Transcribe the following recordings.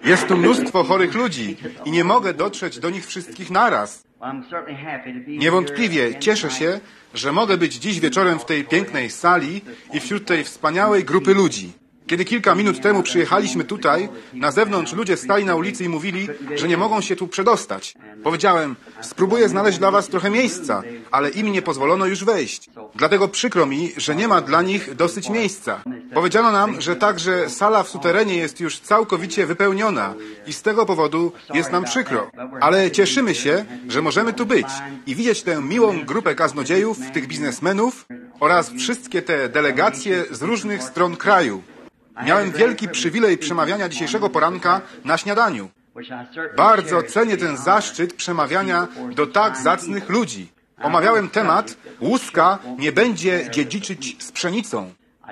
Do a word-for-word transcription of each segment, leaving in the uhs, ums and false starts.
Jest tu mnóstwo chorych ludzi i nie mogę dotrzeć do nich wszystkich naraz. Niewątpliwie cieszę się, że mogę być dziś wieczorem w tej pięknej sali i wśród tej wspaniałej grupy ludzi. Kiedy kilka minut temu przyjechaliśmy tutaj, na zewnątrz ludzie stali na ulicy i mówili, że nie mogą się tu przedostać. Powiedziałem, spróbuję znaleźć dla was trochę miejsca, ale im nie pozwolono już wejść. Dlatego przykro mi, że nie ma dla nich dosyć miejsca. Powiedziano nam, że także sala w suterenie jest już całkowicie wypełniona i z tego powodu jest nam przykro. Ale cieszymy się, że możemy tu być i widzieć tę miłą grupę kaznodziejów, tych biznesmenów oraz wszystkie te delegacje z różnych stron kraju. Miałem wielki przywilej przemawiania dzisiejszego poranka na śniadaniu. Bardzo cenię ten zaszczyt przemawiania do tak zacnych ludzi. Omawiałem temat łuska nie będzie dziedziczyć z pszenicą.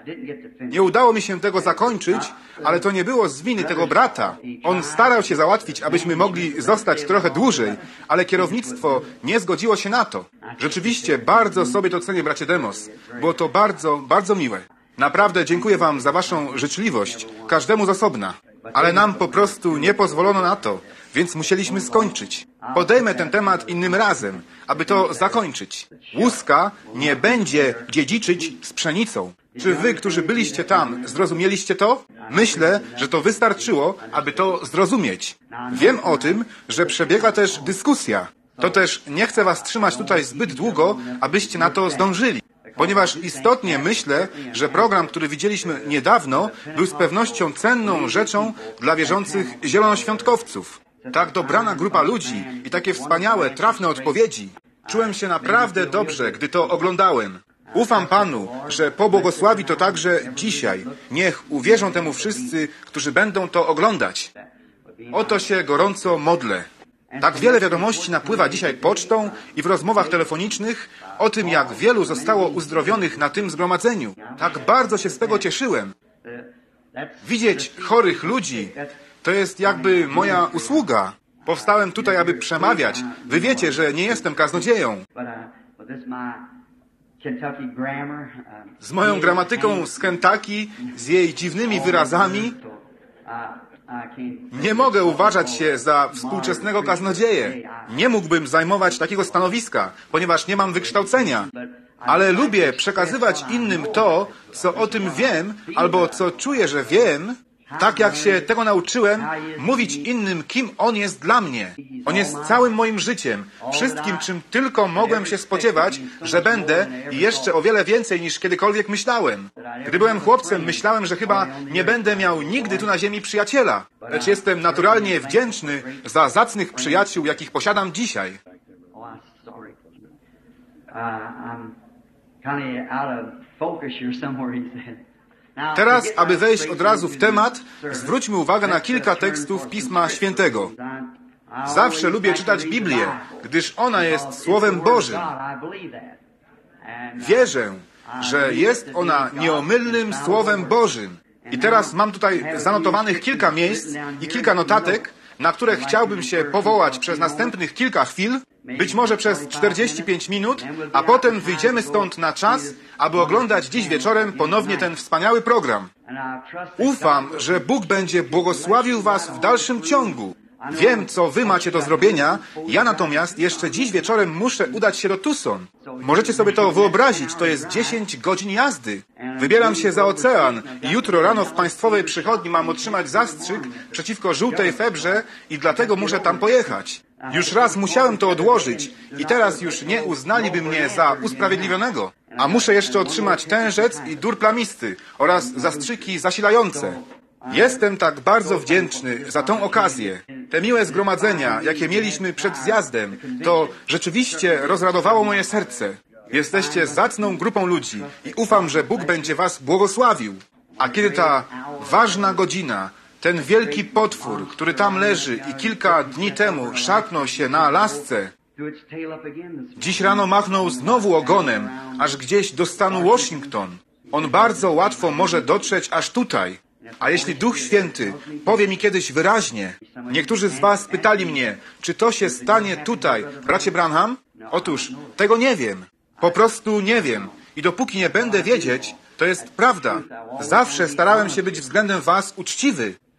Nie udało mi się tego zakończyć, ale to nie było z winy tego brata. On starał się załatwić, abyśmy mogli zostać trochę dłużej, ale kierownictwo nie zgodziło się na to. Rzeczywiście bardzo sobie to cenię, bracie Demos. Było to bardzo, bardzo miłe. Naprawdę dziękuję wam za waszą życzliwość, każdemu z osobna. Ale nam po prostu nie pozwolono na to, więc musieliśmy skończyć. Podejmę ten temat innym razem, aby to zakończyć. Łuska nie będzie dziedziczyć z pszenicą. Czy wy, którzy byliście tam, zrozumieliście to? Myślę, że to wystarczyło, aby to zrozumieć. Wiem o tym, że przebiega też dyskusja. To też nie chcę was trzymać tutaj zbyt długo, abyście na to zdążyli. Ponieważ istotnie myślę, że program, który widzieliśmy niedawno, był z pewnością cenną rzeczą dla wierzących zielonoświątkowców. Tak dobrana grupa ludzi i takie wspaniałe, trafne odpowiedzi. Czułem się naprawdę dobrze, gdy to oglądałem. Ufam Panu, że pobłogosławi to także dzisiaj. Niech uwierzą temu wszyscy, którzy będą to oglądać. O to się gorąco modlę. Tak wiele wiadomości napływa dzisiaj pocztą i w rozmowach telefonicznych o tym, jak wielu zostało uzdrowionych na tym zgromadzeniu. Tak bardzo się z tego cieszyłem. Widzieć chorych ludzi to jest jakby moja usługa. Powstałem tutaj, aby przemawiać. Wy wiecie, że nie jestem kaznodzieją. Z moją gramatyką z Kentucky, z jej dziwnymi wyrazami, nie mogę uważać się za współczesnego kaznodzieję. Nie mógłbym zajmować takiego stanowiska, ponieważ nie mam wykształcenia. Ale lubię przekazywać innym to, co o tym wiem, albo co czuję, że wiem, tak jak się tego nauczyłem, mówić innym, kim On jest dla mnie. On jest całym moim życiem, wszystkim, czym tylko mogłem się spodziewać, że będę i jeszcze o wiele więcej niż kiedykolwiek myślałem. Gdy byłem chłopcem, myślałem, że chyba nie będę miał nigdy tu na ziemi przyjaciela, lecz jestem naturalnie wdzięczny za zacnych przyjaciół, jakich posiadam dzisiaj. Teraz, aby wejść od razu w temat, zwróćmy uwagę na kilka tekstów Pisma Świętego. Zawsze lubię czytać Biblię, gdyż ona jest Słowem Bożym. Wierzę, że jest ona nieomylnym Słowem Bożym. I teraz mam tutaj zanotowanych kilka miejsc i kilka notatek, na które chciałbym się powołać przez następnych kilka chwil, być może przez czterdzieści pięć minut, a potem wyjdziemy stąd na czas, aby oglądać dziś wieczorem ponownie ten wspaniały program. Ufam, że Bóg będzie błogosławił was w dalszym ciągu. Wiem, co wy macie do zrobienia, ja natomiast jeszcze dziś wieczorem muszę udać się do Tucson. Możecie sobie to wyobrazić, to jest dziesięć godzin jazdy. Wybieram się za ocean i jutro rano w państwowej przychodni mam otrzymać zastrzyk przeciwko żółtej febrze i dlatego muszę tam pojechać. Już raz musiałem to odłożyć i teraz już nie uznaliby mnie za usprawiedliwionego. A muszę jeszcze otrzymać tężec i dur plamisty oraz zastrzyki zasilające. Jestem tak bardzo wdzięczny za tą okazję. Te miłe zgromadzenia, jakie mieliśmy przed zjazdem, to rzeczywiście rozradowało moje serce. Jesteście zacną grupą ludzi i ufam, że Bóg będzie was błogosławił. A kiedy ta ważna godzina, ten wielki potwór, który tam leży i kilka dni temu szarpnął się na lasce, dziś rano machnął znowu ogonem, aż gdzieś do stanu Washington. On bardzo łatwo może dotrzeć aż tutaj. A jeśli Duch Święty powie mi kiedyś wyraźnie, niektórzy z was pytali mnie, czy to się stanie tutaj, bracie Branham? Otóż tego nie wiem. Po prostu nie wiem. I dopóki nie będę wiedzieć, to jest prawda. Zawsze starałem się być względem was uczciwy.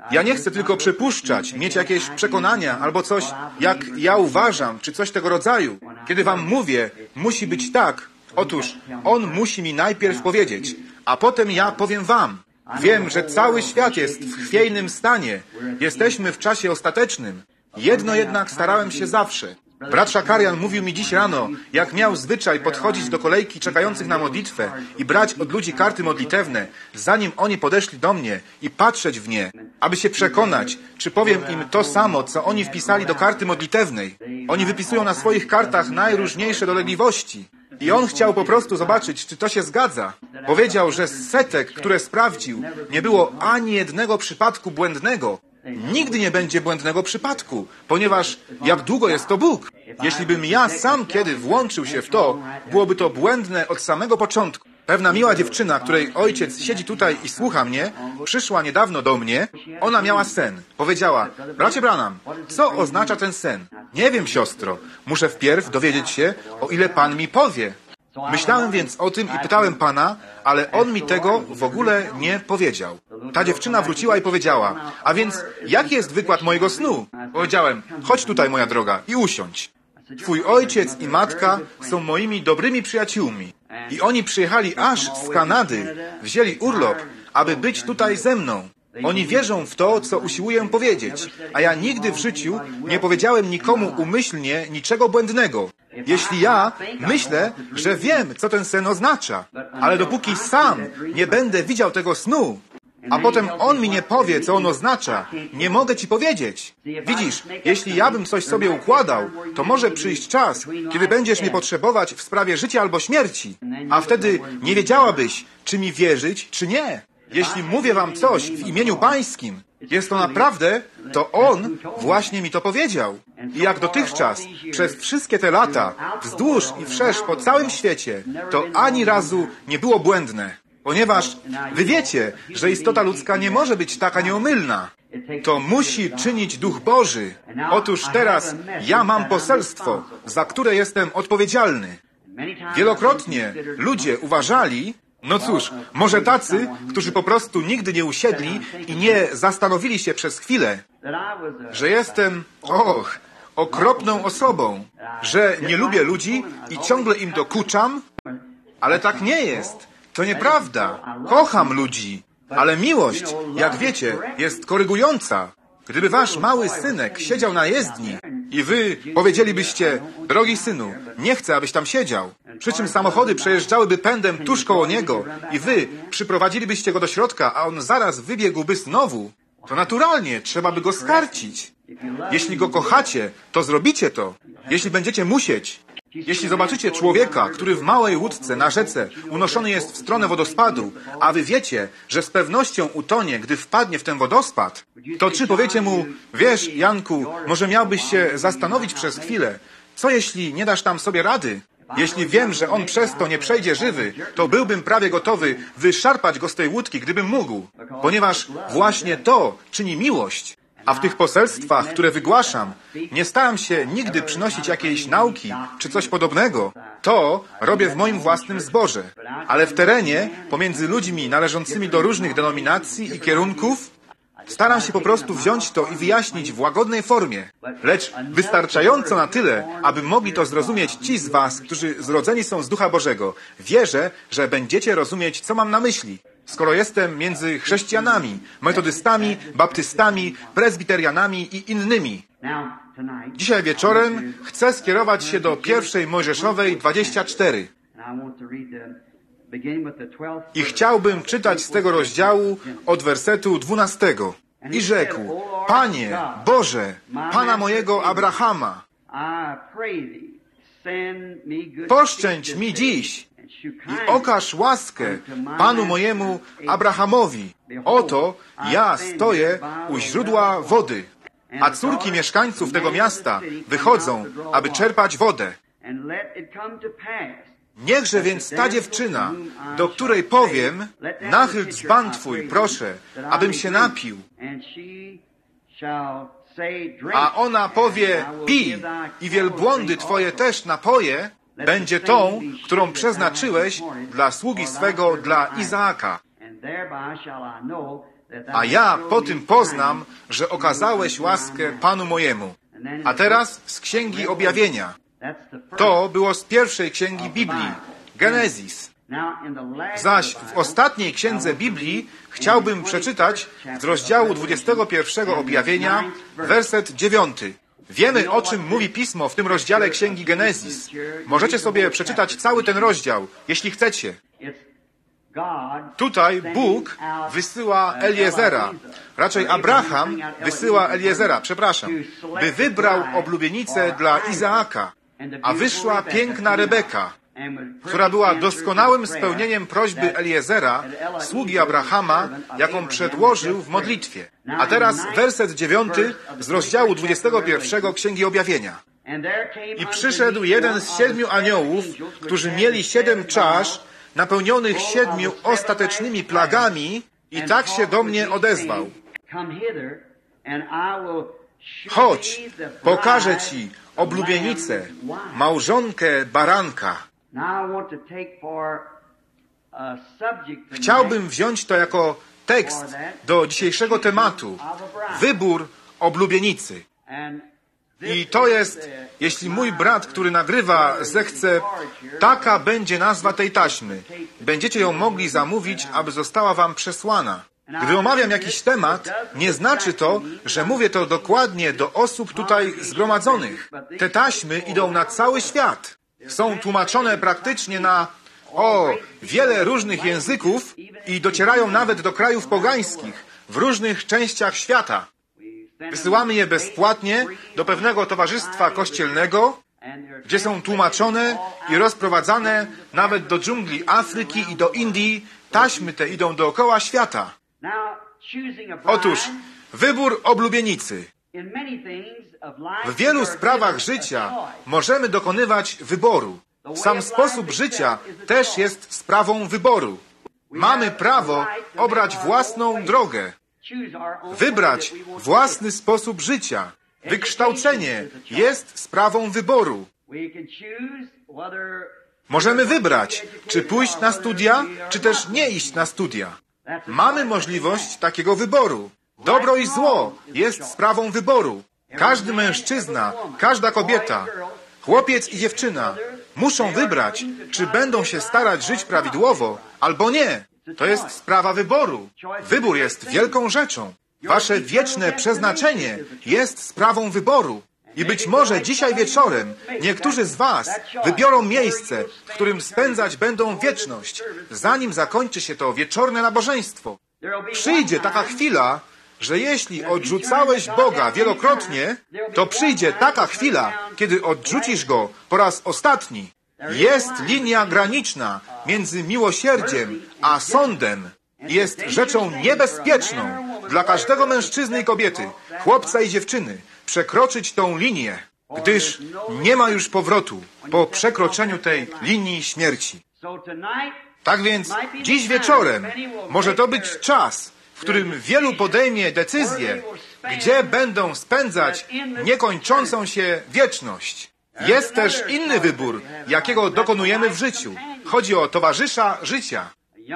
Ja nie chcę tylko przypuszczać, mieć jakieś przekonania albo coś, jak ja uważam, czy coś tego rodzaju. Kiedy wam mówię, musi być tak, otóż On musi mi najpierw powiedzieć, a potem ja powiem wam. Wiem, że cały świat jest w chwiejnym stanie. Jesteśmy w czasie ostatecznym. Jedno jednak starałem się zawsze. Brat Szakarian mówił mi dziś rano, jak miał zwyczaj podchodzić do kolejki czekających na modlitwę i brać od ludzi karty modlitewne, zanim oni podeszli do mnie i patrzeć w nie, aby się przekonać, czy powiem im to samo, co oni wpisali do karty modlitewnej. Oni wypisują na swoich kartach najróżniejsze dolegliwości. I on chciał po prostu zobaczyć, czy to się zgadza. Powiedział, że z setek, które sprawdził, nie było ani jednego przypadku błędnego. Nigdy nie będzie błędnego przypadku, ponieważ jak długo jest to Bóg? Jeśli bym ja sam kiedy włączył się w to, byłoby to błędne od samego początku. Pewna miła dziewczyna, której ojciec siedzi tutaj i słucha mnie, przyszła niedawno do mnie. Ona miała sen. Powiedziała, bracie Branham, co oznacza ten sen? Nie wiem, siostro. Muszę wpierw dowiedzieć się, o ile Pan mi powie. Myślałem więc o tym i pytałem Pana, ale On mi tego w ogóle nie powiedział. Ta dziewczyna wróciła i powiedziała, a więc jaki jest wykład mojego snu? Powiedziałem, chodź tutaj, moja droga, i usiądź. Twój ojciec i matka są moimi dobrymi przyjaciółmi. I oni przyjechali aż z Kanady, wzięli urlop, aby być tutaj ze mną. Oni wierzą w to, co usiłuję powiedzieć, a ja nigdy w życiu nie powiedziałem nikomu umyślnie niczego błędnego. Jeśli ja myślę, że wiem, co ten sen oznacza, ale dopóki sam nie będę widział tego snu, a potem on mi nie powie, co on oznacza, nie mogę ci powiedzieć. Widzisz, jeśli ja bym coś sobie układał, to może przyjść czas, kiedy będziesz mnie potrzebować w sprawie życia albo śmierci, a wtedy nie wiedziałabyś, czy mi wierzyć, czy nie. Jeśli mówię wam coś w imieniu Pańskim, jest to naprawdę, to On właśnie mi to powiedział. I jak dotychczas, przez wszystkie te lata, wzdłuż i wszerz po całym świecie, to ani razu nie było błędne. Ponieważ wy wiecie, że istota ludzka nie może być taka nieomylna. To musi czynić Duch Boży. Otóż teraz ja mam poselstwo, za które jestem odpowiedzialny. Wielokrotnie ludzie uważali, no cóż, może tacy, którzy po prostu nigdy nie usiedli i nie zastanowili się przez chwilę, że jestem, och, okropną osobą, że nie lubię ludzi i ciągle im dokuczam, ale tak nie jest. To nieprawda. Kocham ludzi, ale miłość, jak wiecie, jest korygująca. Gdyby wasz mały synek siedział na jezdni i wy powiedzielibyście, drogi synu, nie chcę, abyś tam siedział, przy czym samochody przejeżdżałyby pędem tuż koło niego i wy przyprowadzilibyście go do środka, a on zaraz wybiegłby znowu, to naturalnie trzeba by go skarcić. Jeśli go kochacie, to zrobicie to. Jeśli będziecie musieć, jeśli zobaczycie człowieka, który w małej łódce na rzece unoszony jest w stronę wodospadu, a wy wiecie, że z pewnością utonie, gdy wpadnie w ten wodospad, to czy powiecie mu, wiesz, Janku, może miałbyś się zastanowić przez chwilę, co jeśli nie dasz tam sobie rady? Jeśli wiem, że on przez to nie przejdzie żywy, to byłbym prawie gotowy wyszarpać go z tej łódki, gdybym mógł, ponieważ właśnie to czyni miłość. A w tych poselstwach, które wygłaszam, nie staram się nigdy przynosić jakiejś nauki czy coś podobnego. To robię w moim własnym zborze. Ale w terenie, pomiędzy ludźmi należącymi do różnych denominacji i kierunków, staram się po prostu wziąć to i wyjaśnić w łagodnej formie, lecz wystarczająco na tyle, aby mogli to zrozumieć ci z was, którzy zrodzeni są z Ducha Bożego. Wierzę, że będziecie rozumieć, co mam na myśli. Skoro jestem między chrześcijanami, metodystami, baptystami, prezbiterianami i innymi. Dzisiaj wieczorem chcę skierować się do pierwszej Mojżeszowej dwadzieścia cztery. I chciałbym czytać z tego rozdziału od wersetu dwunastego. I rzekł, Panie, Boże, Pana mojego Abrahama, poszczędź mi dziś i okaż łaskę Panu mojemu Abrahamowi. Oto ja stoję u źródła wody, a córki mieszkańców tego miasta wychodzą, aby czerpać wodę. Niechże więc ta dziewczyna, do której powiem, nachyl dzban Twój, proszę, abym się napił, a ona powie, pij i wielbłądy Twoje też napoje, będzie tą, którą przeznaczyłeś dla sługi swego, dla Izaaka. a ja po tym poznam, że okazałeś łaskę Panu mojemu. A teraz z Księgi Objawienia. To było z pierwszej księgi Biblii, Genezis. Zaś w ostatniej księdze Biblii chciałbym przeczytać z rozdziału dwudziestego pierwszego Objawienia, werset dziewiąty. Wiemy, o czym mówi Pismo w tym rozdziale księgi Genezis. Możecie sobie przeczytać cały ten rozdział, jeśli chcecie. Tutaj Bóg wysyła Eliezera, raczej Abraham wysyła Eliezera, przepraszam, by wybrał oblubienicę dla Izaaka, a wyszła piękna Rebeka, która była doskonałym spełnieniem prośby Eliezera, sługi Abrahama, jaką przedłożył w modlitwie. A teraz werset dziewiąty z rozdziału dwudziestego pierwszego Księgi Objawienia. I przyszedł jeden z siedmiu aniołów, którzy mieli siedem czasz, napełnionych siedmiu ostatecznymi plagami, i tak się do mnie odezwał. Chodź, pokażę ci oblubienicę, małżonkę baranka. Chciałbym wziąć to jako tekst do dzisiejszego tematu. Wybór oblubienicy. I to jest, jeśli mój brat, który nagrywa, zechce, taka będzie nazwa tej taśmy. Będziecie ją mogli zamówić, aby została wam przesłana. Gdy omawiam jakiś temat, nie znaczy to, że mówię to dokładnie do osób tutaj zgromadzonych. Te taśmy idą na cały świat. Są tłumaczone praktycznie na, o, wiele różnych języków i docierają nawet do krajów pogańskich w różnych częściach świata. Wysyłamy je bezpłatnie do pewnego towarzystwa kościelnego, gdzie są tłumaczone i rozprowadzane nawet do dżungli Afryki i do Indii. Taśmy te idą dookoła świata. Otóż wybór oblubienicy. W wielu sprawach życia możemy dokonywać wyboru. Sam sposób życia też jest sprawą wyboru. Mamy prawo obrać własną drogę, wybrać własny sposób życia. Wykształcenie jest sprawą wyboru. Możemy wybrać, czy pójść na studia, czy też nie iść na studia. Mamy możliwość takiego wyboru. Dobro i zło jest sprawą wyboru. Każdy mężczyzna, każda kobieta, chłopiec i dziewczyna muszą wybrać, czy będą się starać żyć prawidłowo, albo nie. To jest sprawa wyboru. Wybór jest wielką rzeczą. Wasze wieczne przeznaczenie jest sprawą wyboru. I być może dzisiaj wieczorem niektórzy z was wybiorą miejsce, w którym spędzać będą wieczność, zanim zakończy się to wieczorne nabożeństwo. Przyjdzie taka chwila, że jeśli odrzucałeś Boga wielokrotnie, to przyjdzie taka chwila, kiedy odrzucisz Go po raz ostatni. Jest linia graniczna między miłosierdziem a sądem. Jest rzeczą niebezpieczną dla każdego mężczyzny i kobiety, chłopca i dziewczyny, przekroczyć tą linię, gdyż nie ma już powrotu po przekroczeniu tej linii śmierci. Tak więc dziś wieczorem może to być czas, w którym wielu podejmie decyzję, gdzie będą spędzać niekończącą się wieczność. Jest też inny wybór, jakiego dokonujemy w życiu. Chodzi o towarzysza życia.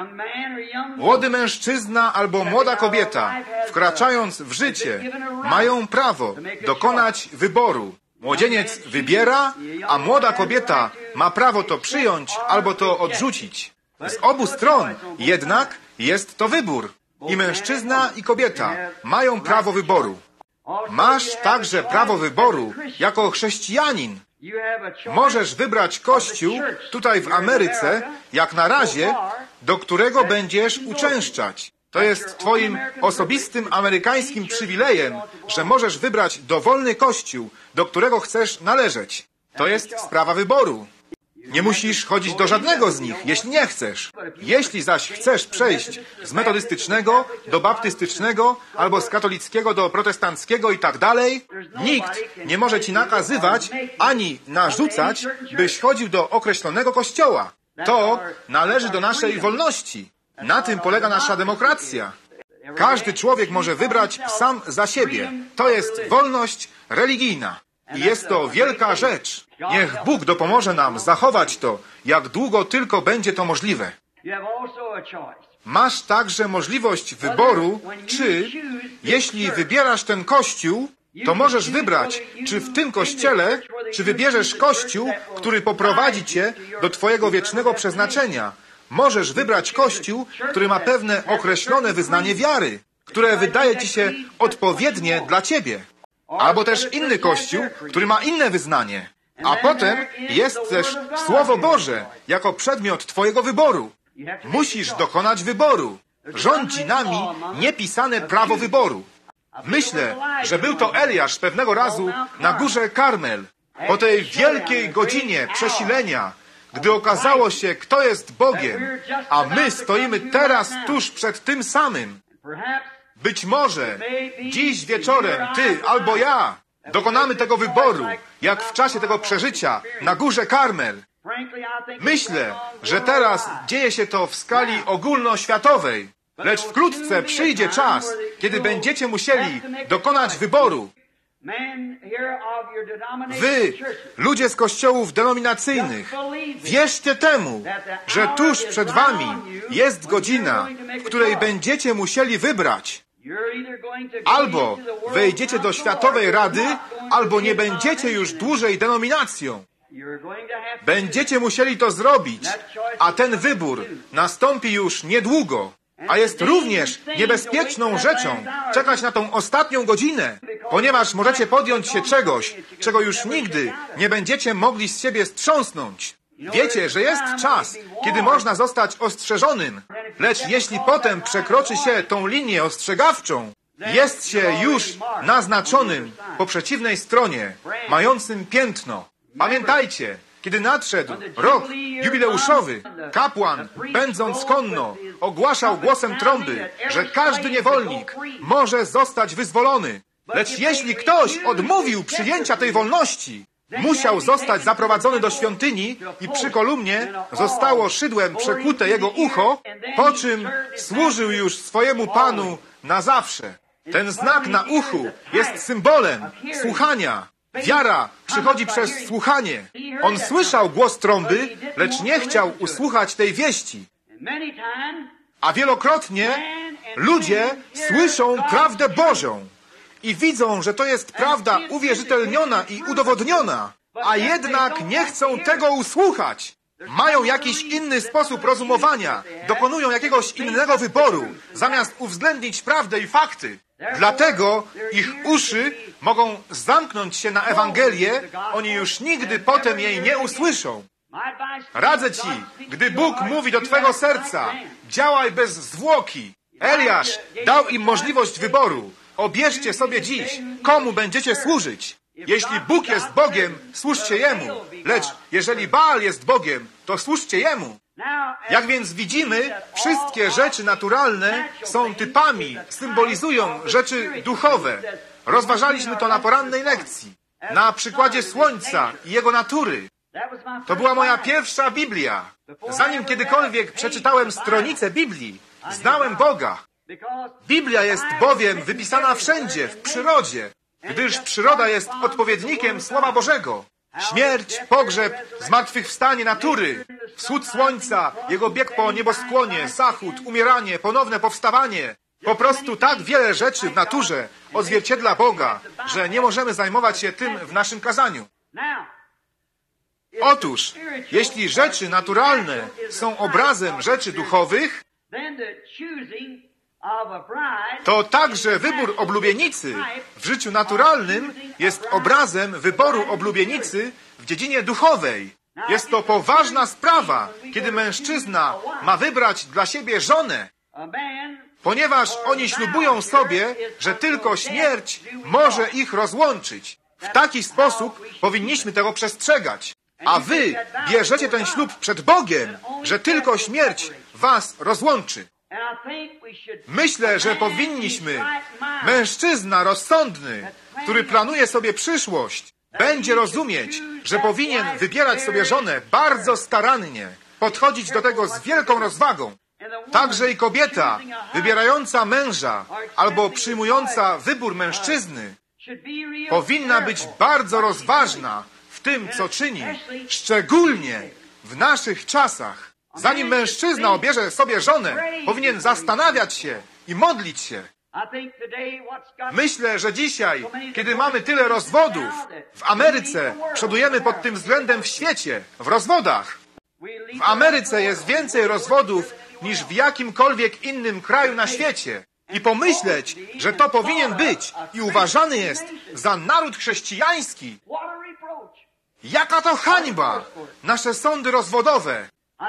Młody mężczyzna albo młoda kobieta, wkraczając w życie, mają prawo dokonać wyboru. Młodzieniec wybiera, a młoda kobieta ma prawo to przyjąć albo to odrzucić. Z obu stron jednak jest to wybór. I mężczyzna, i kobieta mają prawo wyboru. Masz także prawo wyboru jako chrześcijanin. Możesz wybrać kościół tutaj w Ameryce, jak na razie, do którego będziesz uczęszczać. To jest twoim osobistym amerykańskim przywilejem, że możesz wybrać dowolny kościół, do którego chcesz należeć. To jest sprawa wyboru. Nie musisz chodzić do żadnego z nich, jeśli nie chcesz. Jeśli zaś chcesz przejść z metodystycznego do baptystycznego, albo z katolickiego do protestanckiego i tak dalej, nikt nie może ci nakazywać ani narzucać, byś chodził do określonego kościoła. To należy do naszej wolności. Na tym polega nasza demokracja. Każdy człowiek może wybrać sam za siebie. To jest wolność religijna. I jest to wielka rzecz. Niech Bóg dopomoże nam zachować to, jak długo tylko będzie to możliwe. Masz także możliwość wyboru, czy, jeśli wybierasz ten kościół, to możesz wybrać, czy w tym kościele, czy wybierzesz kościół, który poprowadzi cię do twojego wiecznego przeznaczenia. Możesz wybrać kościół, który ma pewne określone wyznanie wiary, które wydaje ci się odpowiednie dla ciebie. Albo też inny kościół, który ma inne wyznanie. A potem jest też Słowo Boże jako przedmiot twojego wyboru. Musisz dokonać wyboru. Rządzi nami niepisane prawo wyboru. Myślę, że był to Eliasz pewnego razu na górze Karmel. Po tej wielkiej godzinie przesilenia, gdy okazało się, kto jest Bogiem, a my stoimy teraz tuż przed tym samym. Być może dziś wieczorem ty albo ja dokonamy tego wyboru, jak w czasie tego przeżycia na górze Karmel. Myślę, że teraz dzieje się to w skali ogólnoświatowej, lecz wkrótce przyjdzie czas, kiedy będziecie musieli dokonać wyboru. Wy, ludzie z kościołów denominacyjnych, wierzcie temu, że tuż przed wami jest godzina, w której będziecie musieli wybrać. Albo wejdziecie do Światowej Rady, albo nie będziecie już dłużej denominacją. Będziecie musieli to zrobić, a ten wybór nastąpi już niedługo. A jest również niebezpieczną rzeczą czekać na tą ostatnią godzinę, ponieważ możecie podjąć się czegoś, czego już nigdy nie będziecie mogli z siebie strząsnąć. Wiecie, że jest czas, kiedy można zostać ostrzeżonym, lecz jeśli potem przekroczy się tą linię ostrzegawczą, jest się już naznaczonym po przeciwnej stronie, mającym piętno. Pamiętajcie, kiedy nadszedł rok jubileuszowy, kapłan, pędząc konno, ogłaszał głosem trąby, że każdy niewolnik może zostać wyzwolony. Lecz jeśli ktoś odmówił przyjęcia tej wolności, musiał zostać zaprowadzony do świątyni i przy kolumnie zostało szydłem przekute jego ucho, po czym służył już swojemu Panu na zawsze. Ten znak na uchu jest symbolem słuchania. Wiara przychodzi przez słuchanie. On słyszał głos trąby, lecz nie chciał usłuchać tej wieści. A wielokrotnie ludzie słyszą prawdę Bożą i widzą, że to jest prawda uwierzytelniona i udowodniona, a jednak nie chcą tego usłuchać. Mają jakiś inny sposób rozumowania, dokonują jakiegoś innego wyboru, zamiast uwzględnić prawdę i fakty. Dlatego ich uszy mogą zamknąć się na Ewangelię, oni już nigdy potem jej nie usłyszą. Radzę ci, gdy Bóg mówi do twego serca, działaj bez zwłoki. Eliasz dał im możliwość wyboru. Obierzcie sobie dziś, komu będziecie służyć. Jeśli Bóg jest Bogiem, służcie Jemu. Lecz jeżeli Baal jest Bogiem, to służcie Jemu. Jak więc widzimy, wszystkie rzeczy naturalne są typami, symbolizują rzeczy duchowe. Rozważaliśmy to na porannej lekcji. Na przykładzie Słońca i jego natury. To była moja pierwsza Biblia. Zanim kiedykolwiek przeczytałem stronicę Biblii, znałem Boga. Biblia jest bowiem wypisana wszędzie, w przyrodzie, gdyż przyroda jest odpowiednikiem Słowa Bożego. Śmierć, pogrzeb, zmartwychwstanie natury, wschód słońca, jego bieg po nieboskłonie, zachód, umieranie, ponowne powstawanie. Po prostu tak wiele rzeczy w naturze odzwierciedla Boga, że nie możemy zajmować się tym w naszym kazaniu. Otóż, jeśli rzeczy naturalne są obrazem rzeczy duchowych, to także wybór oblubienicy w życiu naturalnym jest obrazem wyboru oblubienicy w dziedzinie duchowej. Jest to poważna sprawa, kiedy mężczyzna ma wybrać dla siebie żonę, ponieważ oni ślubują sobie, że tylko śmierć może ich rozłączyć. W taki sposób powinniśmy tego przestrzegać. A wy bierzecie ten ślub przed Bogiem, że tylko śmierć was rozłączy. Myślę, że powinniśmy, mężczyzna rozsądny, który planuje sobie przyszłość, będzie rozumieć, że powinien wybierać sobie żonę bardzo starannie, podchodzić do tego z wielką rozwagą. Także i kobieta, wybierająca męża albo przyjmująca wybór mężczyzny, powinna być bardzo rozważna w tym, co czyni, szczególnie w naszych czasach. Zanim mężczyzna obierze sobie żonę, powinien zastanawiać się i modlić się. Myślę, że dzisiaj, kiedy mamy tyle rozwodów, w Ameryce przodujemy pod tym względem w świecie, w rozwodach. W Ameryce jest więcej rozwodów niż w jakimkolwiek innym kraju na świecie. I pomyśleć, że to powinien być i uważany jest za naród chrześcijański. Jaka to hańba! Nasze sądy rozwodowe.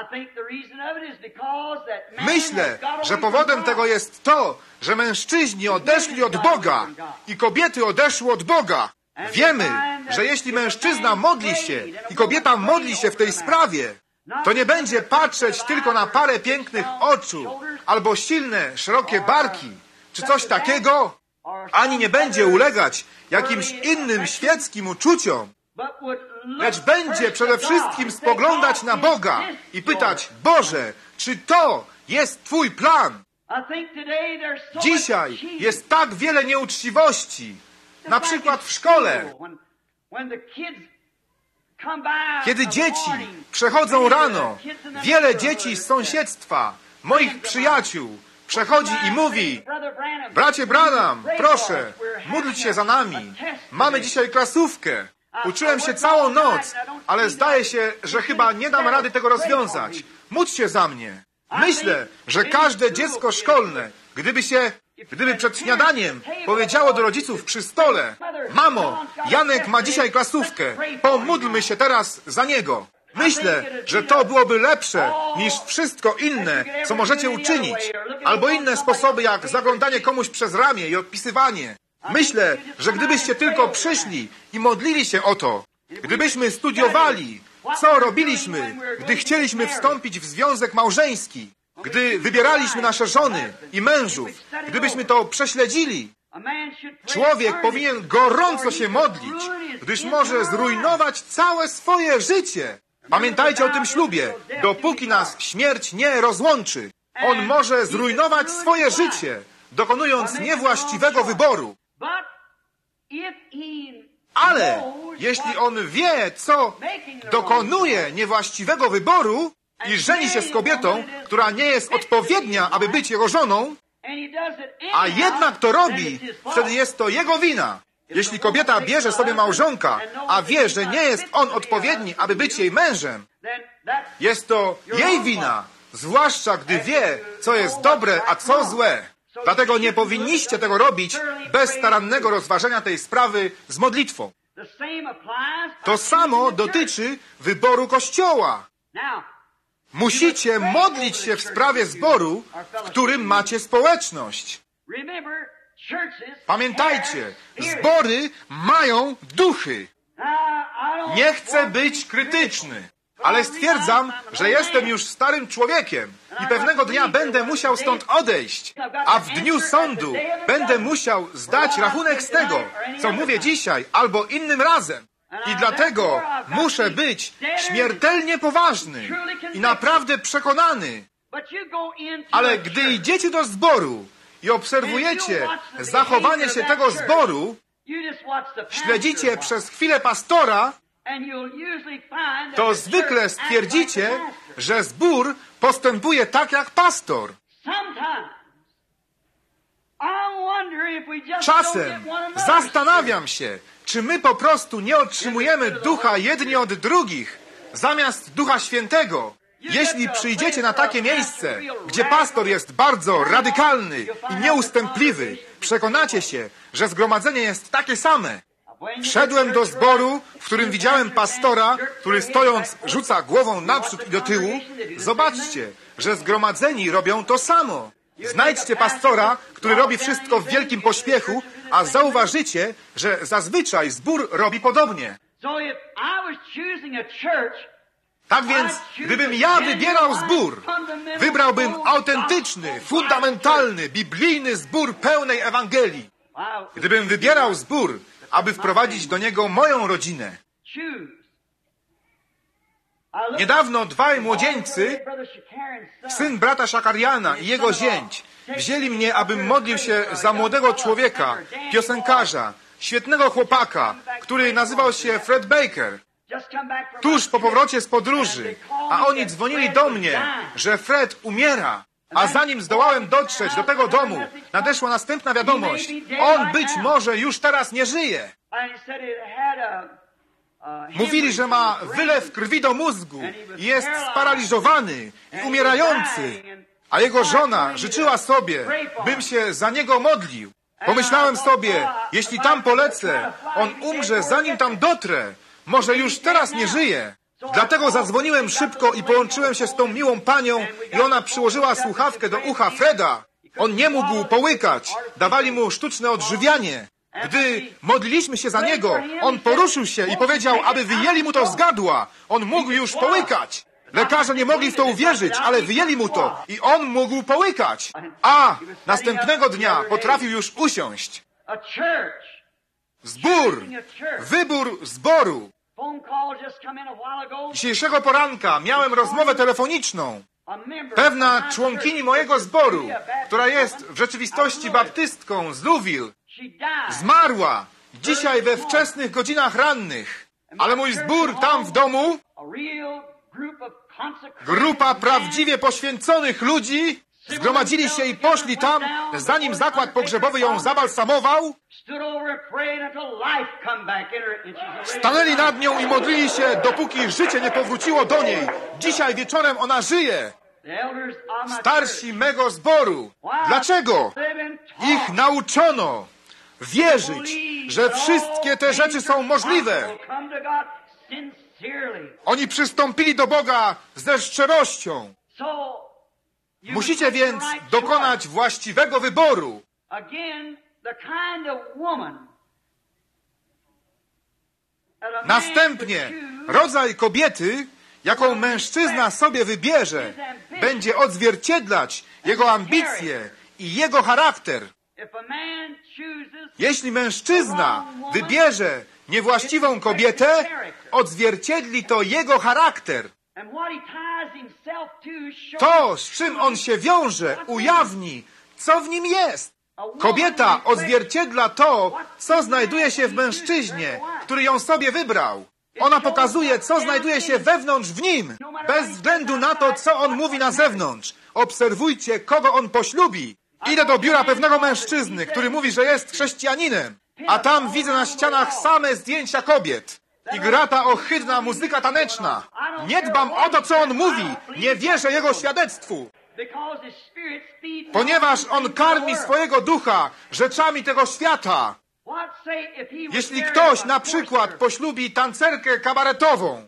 Myślę, że powodem tego jest to, że mężczyźni odeszli od Boga i kobiety odeszły od Boga. Wiemy, że jeśli mężczyzna modli się i kobieta modli się w tej sprawie, to nie będzie patrzeć tylko na parę pięknych oczu albo silne, szerokie barki, czy coś takiego, ani nie będzie ulegać jakimś innym świeckim uczuciom, lecz będzie przede wszystkim spoglądać na Boga i pytać: Boże, czy to jest Twój plan? Dzisiaj jest tak wiele nieuczciwości, na przykład w szkole. Kiedy dzieci przechodzą rano, wiele dzieci z sąsiedztwa, moich przyjaciół, przechodzi i mówi: bracie Branham, proszę, módl się za nami. Mamy dzisiaj klasówkę. Uczyłem się całą noc, ale zdaje się, że chyba nie dam rady tego rozwiązać. Módl się za mnie. Myślę, że każde dziecko szkolne, gdyby się, gdyby przed śniadaniem powiedziało do rodziców przy stole: mamo, Janek ma dzisiaj klasówkę, pomódlmy się teraz za niego. Myślę, że to byłoby lepsze niż wszystko inne, co możecie uczynić, albo inne sposoby, jak zaglądanie komuś przez ramię i odpisywanie. Myślę, że gdybyście tylko przyszli i modlili się o to, gdybyśmy studiowali, co robiliśmy, gdy chcieliśmy wstąpić w związek małżeński, gdy wybieraliśmy nasze żony i mężów, gdybyśmy to prześledzili, człowiek powinien gorąco się modlić, gdyż może zrujnować całe swoje życie. Pamiętajcie o tym ślubie, dopóki nas śmierć nie rozłączy. On może zrujnować swoje życie, dokonując niewłaściwego wyboru. Ale jeśli on wie, co dokonuje niewłaściwego wyboru i żeni się z kobietą, która nie jest odpowiednia, aby być jego żoną, a jednak to robi, wtedy jest to jego wina. Jeśli kobieta bierze sobie małżonka, a wie, że nie jest on odpowiedni, aby być jej mężem, jest to jej wina, zwłaszcza gdy wie, co jest dobre, a co złe. Dlatego nie powinniście tego robić bez starannego rozważenia tej sprawy z modlitwą. To samo dotyczy wyboru Kościoła. Musicie modlić się w sprawie zboru, w którym macie społeczność. Pamiętajcie, zbory mają duchy. Nie chcę być krytyczny, ale stwierdzam, że jestem już starym człowiekiem i pewnego dnia będę musiał stąd odejść, a w dniu sądu będę musiał zdać rachunek z tego, co mówię dzisiaj albo innym razem. I dlatego muszę być śmiertelnie poważny i naprawdę przekonany. Ale gdy idziecie do zboru i obserwujecie zachowanie się tego zboru, śledzicie przez chwilę pastora, to zwykle stwierdzicie, że zbór postępuje tak jak pastor. Czasem zastanawiam się, czy my po prostu nie otrzymujemy ducha jedni od drugich, zamiast Ducha Świętego. Jeśli przyjdziecie na takie miejsce, gdzie pastor jest bardzo radykalny i nieustępliwy, przekonacie się, że zgromadzenie jest takie same. Wszedłem do zboru, w którym widziałem pastora, który stojąc rzuca głową naprzód i do tyłu. Zobaczcie, że zgromadzeni robią to samo. Znajdźcie pastora, który robi wszystko w wielkim pośpiechu, a zauważycie, że zazwyczaj zbór robi podobnie. Tak więc, gdybym ja wybierał zbór, wybrałbym autentyczny, fundamentalny, biblijny zbór pełnej Ewangelii. Gdybym wybierał zbór, aby wprowadzić do niego moją rodzinę. Niedawno dwaj młodzieńcy, syn brata Szakariana i jego zięć, wzięli mnie, abym modlił się za młodego człowieka, piosenkarza, świetnego chłopaka, który nazywał się Fred Baker. tuż po powrocie z podróży, a oni dzwonili do mnie, że Fred umiera. A zanim zdołałem dotrzeć do tego domu, nadeszła następna wiadomość. On być może już teraz nie żyje. Mówili, że ma wylew krwi do mózgu i jest sparaliżowany i umierający. A jego żona życzyła sobie, bym się za niego modlił. Pomyślałem sobie, jeśli tam polecę, on umrze zanim tam dotrę. Może już teraz nie żyje. Dlatego zadzwoniłem szybko i połączyłem się z tą miłą panią i ona przyłożyła słuchawkę do ucha Freda. On nie mógł połykać. Dawali mu sztuczne odżywianie. Gdy modliliśmy się za niego, on poruszył się i powiedział, aby wyjęli mu to z gardła. On mógł już połykać. Lekarze nie mogli w to uwierzyć, ale wyjęli mu to i on mógł połykać. A następnego dnia potrafił już usiąść. Zbór. Wybór zboru. Dzisiejszego poranka miałem rozmowę telefoniczną. Pewna członkini mojego zboru, która jest w rzeczywistości baptystką z Louisville, zmarła dzisiaj we wczesnych godzinach rannych. Ale mój zbór tam w domu, grupa prawdziwie poświęconych ludzi, zgromadzili się i poszli tam, zanim zakład pogrzebowy ją zabalsamował. Stanęli nad nią i modlili się, dopóki życie nie powróciło do niej. Dzisiaj wieczorem ona żyje. Starsi mego zboru. Dlaczego? Ich nauczono wierzyć, że wszystkie te rzeczy są możliwe. Oni przystąpili do Boga ze szczerością. Musicie więc dokonać właściwego wyboru. Następnie rodzaj kobiety, jaką mężczyzna sobie wybierze, będzie odzwierciedlać jego ambicje i jego charakter. Jeśli mężczyzna wybierze niewłaściwą kobietę, odzwierciedli to jego charakter. To, z czym on się wiąże, ujawni, co w nim jest. Kobieta odzwierciedla to, co znajduje się w mężczyźnie, który ją sobie wybrał. Ona pokazuje, co znajduje się wewnątrz w nim, bez względu na to, co on mówi na zewnątrz. Obserwujcie, kogo on poślubi. Idę do biura pewnego mężczyzny, który mówi, że jest chrześcijaninem, a tam widzę na ścianach same zdjęcia kobiet. I gra ta ohydna muzyka taneczna. Nie dbam o to, co on mówi. Nie wierzę jego świadectwu. Ponieważ on karmi swojego ducha rzeczami tego świata. Jeśli ktoś na przykład poślubi tancerkę kabaretową,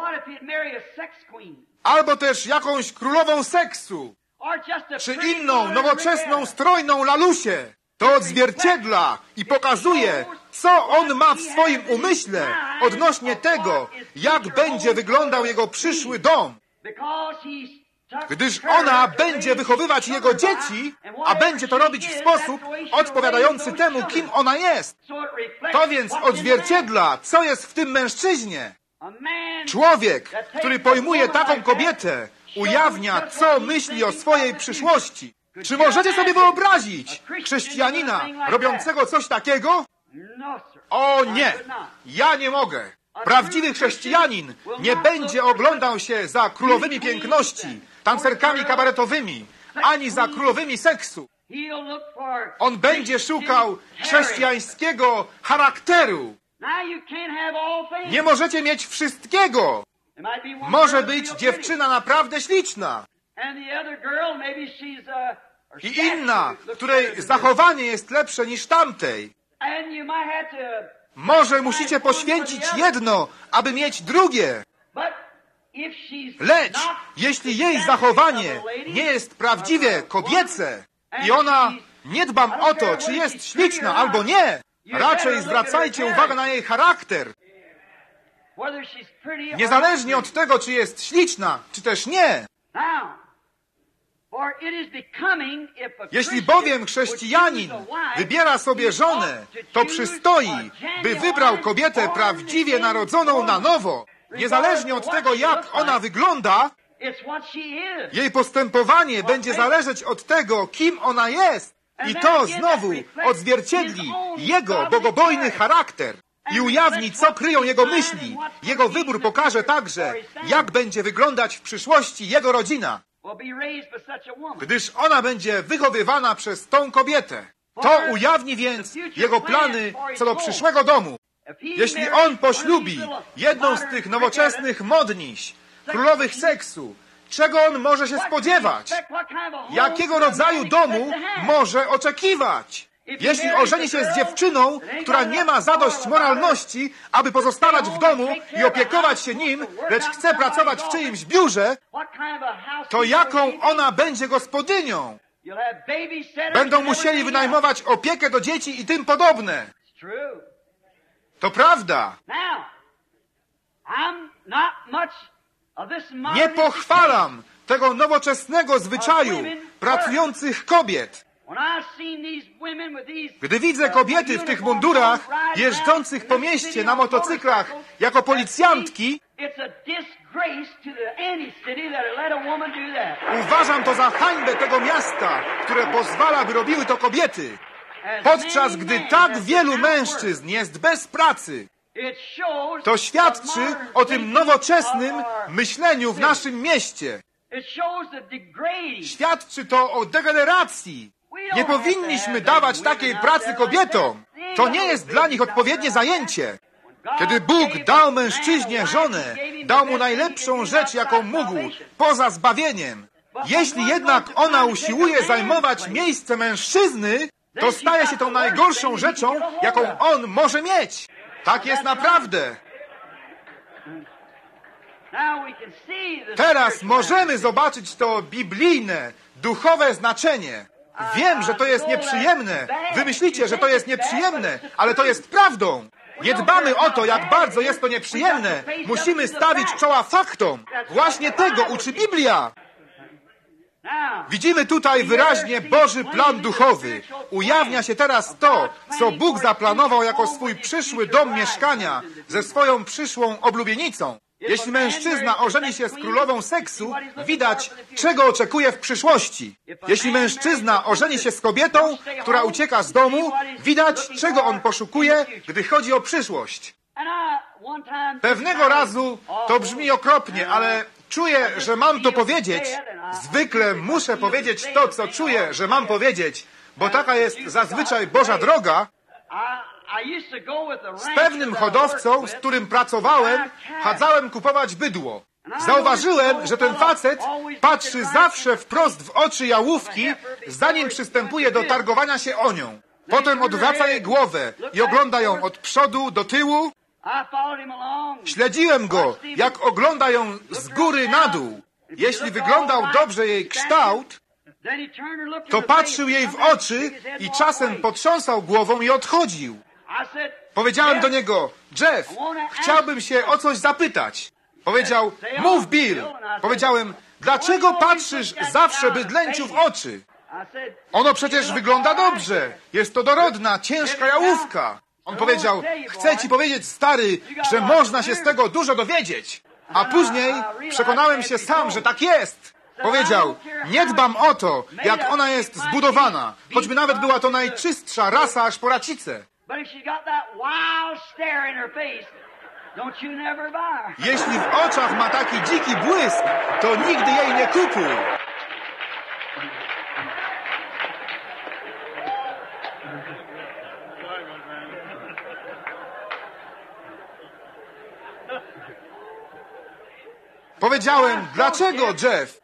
albo też jakąś królową seksu, czy inną nowoczesną strojną lalusię, to odzwierciedla i pokazuje, co on ma w swoim umyśle odnośnie tego, jak będzie wyglądał jego przyszły dom. Gdyż ona będzie wychowywać jego dzieci, a będzie to robić w sposób odpowiadający temu, kim ona jest. To więc odzwierciedla, co jest w tym mężczyźnie. Człowiek, który pojmuje taką kobietę, ujawnia, co myśli o swojej przyszłości. Czy możecie sobie wyobrazić chrześcijanina robiącego coś takiego? O nie, ja nie mogę. Prawdziwy chrześcijanin nie będzie oglądał się za królowymi piękności, tancerkami kabaretowymi, ani za królowymi seksu. On będzie szukał chrześcijańskiego charakteru. Nie możecie mieć wszystkiego. Może być dziewczyna naprawdę śliczna. I inna, której zachowanie jest lepsze niż tamtej. Może musicie poświęcić jedno, aby mieć drugie. Lecz jeśli jej zachowanie nie jest prawdziwie kobiece i ona, nie dbam o to, czy jest śliczna albo nie, raczej zwracajcie uwagę na jej charakter. Niezależnie od tego, czy jest śliczna, czy też nie. Jeśli bowiem chrześcijanin wybiera sobie żonę, to przystoi, by wybrał kobietę prawdziwie narodzoną na nowo. Niezależnie od tego, jak ona wygląda, jej postępowanie będzie zależeć od tego, kim ona jest. I to znowu odzwierciedli jego bogobojny charakter. i ujawni, co kryją jego myśli. Jego wybór pokaże także, jak będzie wyglądać w przyszłości jego rodzina, gdyż ona będzie wychowywana przez tą kobietę. To ujawni więc jego plany co do przyszłego domu. Jeśli on poślubi jedną z tych nowoczesnych modniś, królowych seksu, czego on może się spodziewać? Jakiego rodzaju domu może oczekiwać? Jeśli ożeni się z dziewczyną, która nie ma zadość moralności, aby pozostawać w domu i opiekować się nim, lecz chce pracować w czyimś biurze, to jaką ona będzie gospodynią? Będą musieli wynajmować opiekę do dzieci i tym podobne. To prawda. Nie pochwalam tego nowoczesnego zwyczaju pracujących kobiet. Gdy widzę kobiety w tych mundurach, jeżdżących po mieście na motocyklach jako policjantki, uważam to za hańbę tego miasta, które pozwala, by robiły to kobiety, podczas gdy tak wielu mężczyzn jest bez pracy. To świadczy o tym nowoczesnym myśleniu w naszym mieście. Świadczy to o degeneracji. Nie powinniśmy dawać takiej pracy kobietom. To nie jest dla nich odpowiednie zajęcie. Kiedy Bóg dał mężczyźnie żonę, dał mu najlepszą rzecz, jaką mógł, poza zbawieniem. Jeśli jednak ona usiłuje zajmować miejsce mężczyzny, to staje się tą najgorszą rzeczą, jaką on może mieć. Tak jest naprawdę. Teraz możemy zobaczyć to biblijne, duchowe znaczenie. Wiem, że to jest nieprzyjemne. Wy myślicie, że to jest nieprzyjemne, ale to jest prawdą. Nie dbamy o to, jak bardzo jest to nieprzyjemne. Musimy stawić czoła faktom. Właśnie tego uczy Biblia. Widzimy tutaj wyraźnie Boży plan duchowy. Ujawnia się teraz to, co Bóg zaplanował jako swój przyszły dom mieszkania ze swoją przyszłą oblubienicą. Jeśli mężczyzna ożeni się z królową seksu, widać, czego oczekuje w przyszłości. Jeśli mężczyzna ożeni się z kobietą, która ucieka z domu, widać, czego on poszukuje, gdy chodzi o przyszłość. Pewnego razu, to brzmi okropnie, ale czuję, że mam to powiedzieć. Zwykle muszę powiedzieć to, co czuję, że mam powiedzieć, bo taka jest zazwyczaj Boża droga. Z pewnym hodowcą, z którym pracowałem, chadzałem kupować bydło. Zauważyłem, że ten facet patrzy zawsze wprost w oczy jałówki, zanim przystępuje do targowania się o nią. Potem odwraca jej głowę i ogląda ją od przodu do tyłu. Śledziłem go, jak ogląda ją z góry na dół. Jeśli wyglądał dobrze jej kształt, to patrzył jej w oczy i czasem potrząsał głową i odchodził. Powiedziałem do niego: Jeff, chciałbym się o coś zapytać. Powiedział: mów, Bill. Powiedziałem: dlaczego patrzysz zawsze bydlęciu w oczy? Ono przecież wygląda dobrze. Jest to dorodna, ciężka jałówka. On powiedział: chcę ci powiedzieć, stary, że można się z tego dużo dowiedzieć. A później przekonałem się sam, że tak jest. Powiedział: nie dbam o to, jak ona jest zbudowana, choćby nawet była to najczystsza rasa aż po racicę. Jeśli w oczach ma taki dziki błysk, to nigdy jej nie kupuj. Powiedziałem: dlaczego, Jeff?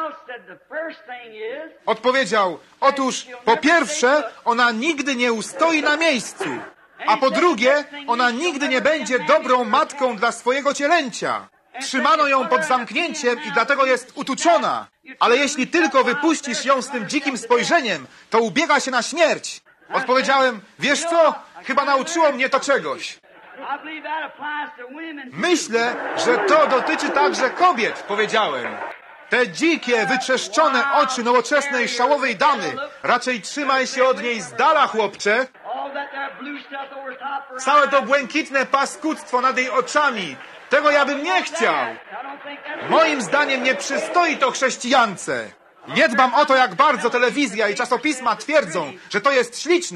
Odpowiedział: otóż po pierwsze, ona nigdy nie ustoi na miejscu, a po drugie, ona nigdy nie będzie dobrą matką dla swojego cielęcia. Trzymano ją pod zamknięciem i dlatego jest utuczona. Ale jeśli tylko wypuścisz ją z tym dzikim spojrzeniem, to ubiega się na śmierć. Odpowiedziałem: wiesz co? Chyba nauczyło mnie to czegoś. Myślę, że to dotyczy także kobiet, powiedziałem. Te dzikie, wytrzeszczone oczy nowoczesnej, szałowej damy. Raczej trzymaj się od niej z dala, chłopcze. Całe to błękitne paskudztwo nad jej oczami. Tego ja bym nie chciał. Moim zdaniem nie przystoi to chrześcijance. Nie dbam o to, jak bardzo telewizja i czasopisma twierdzą, że to jest śliczne.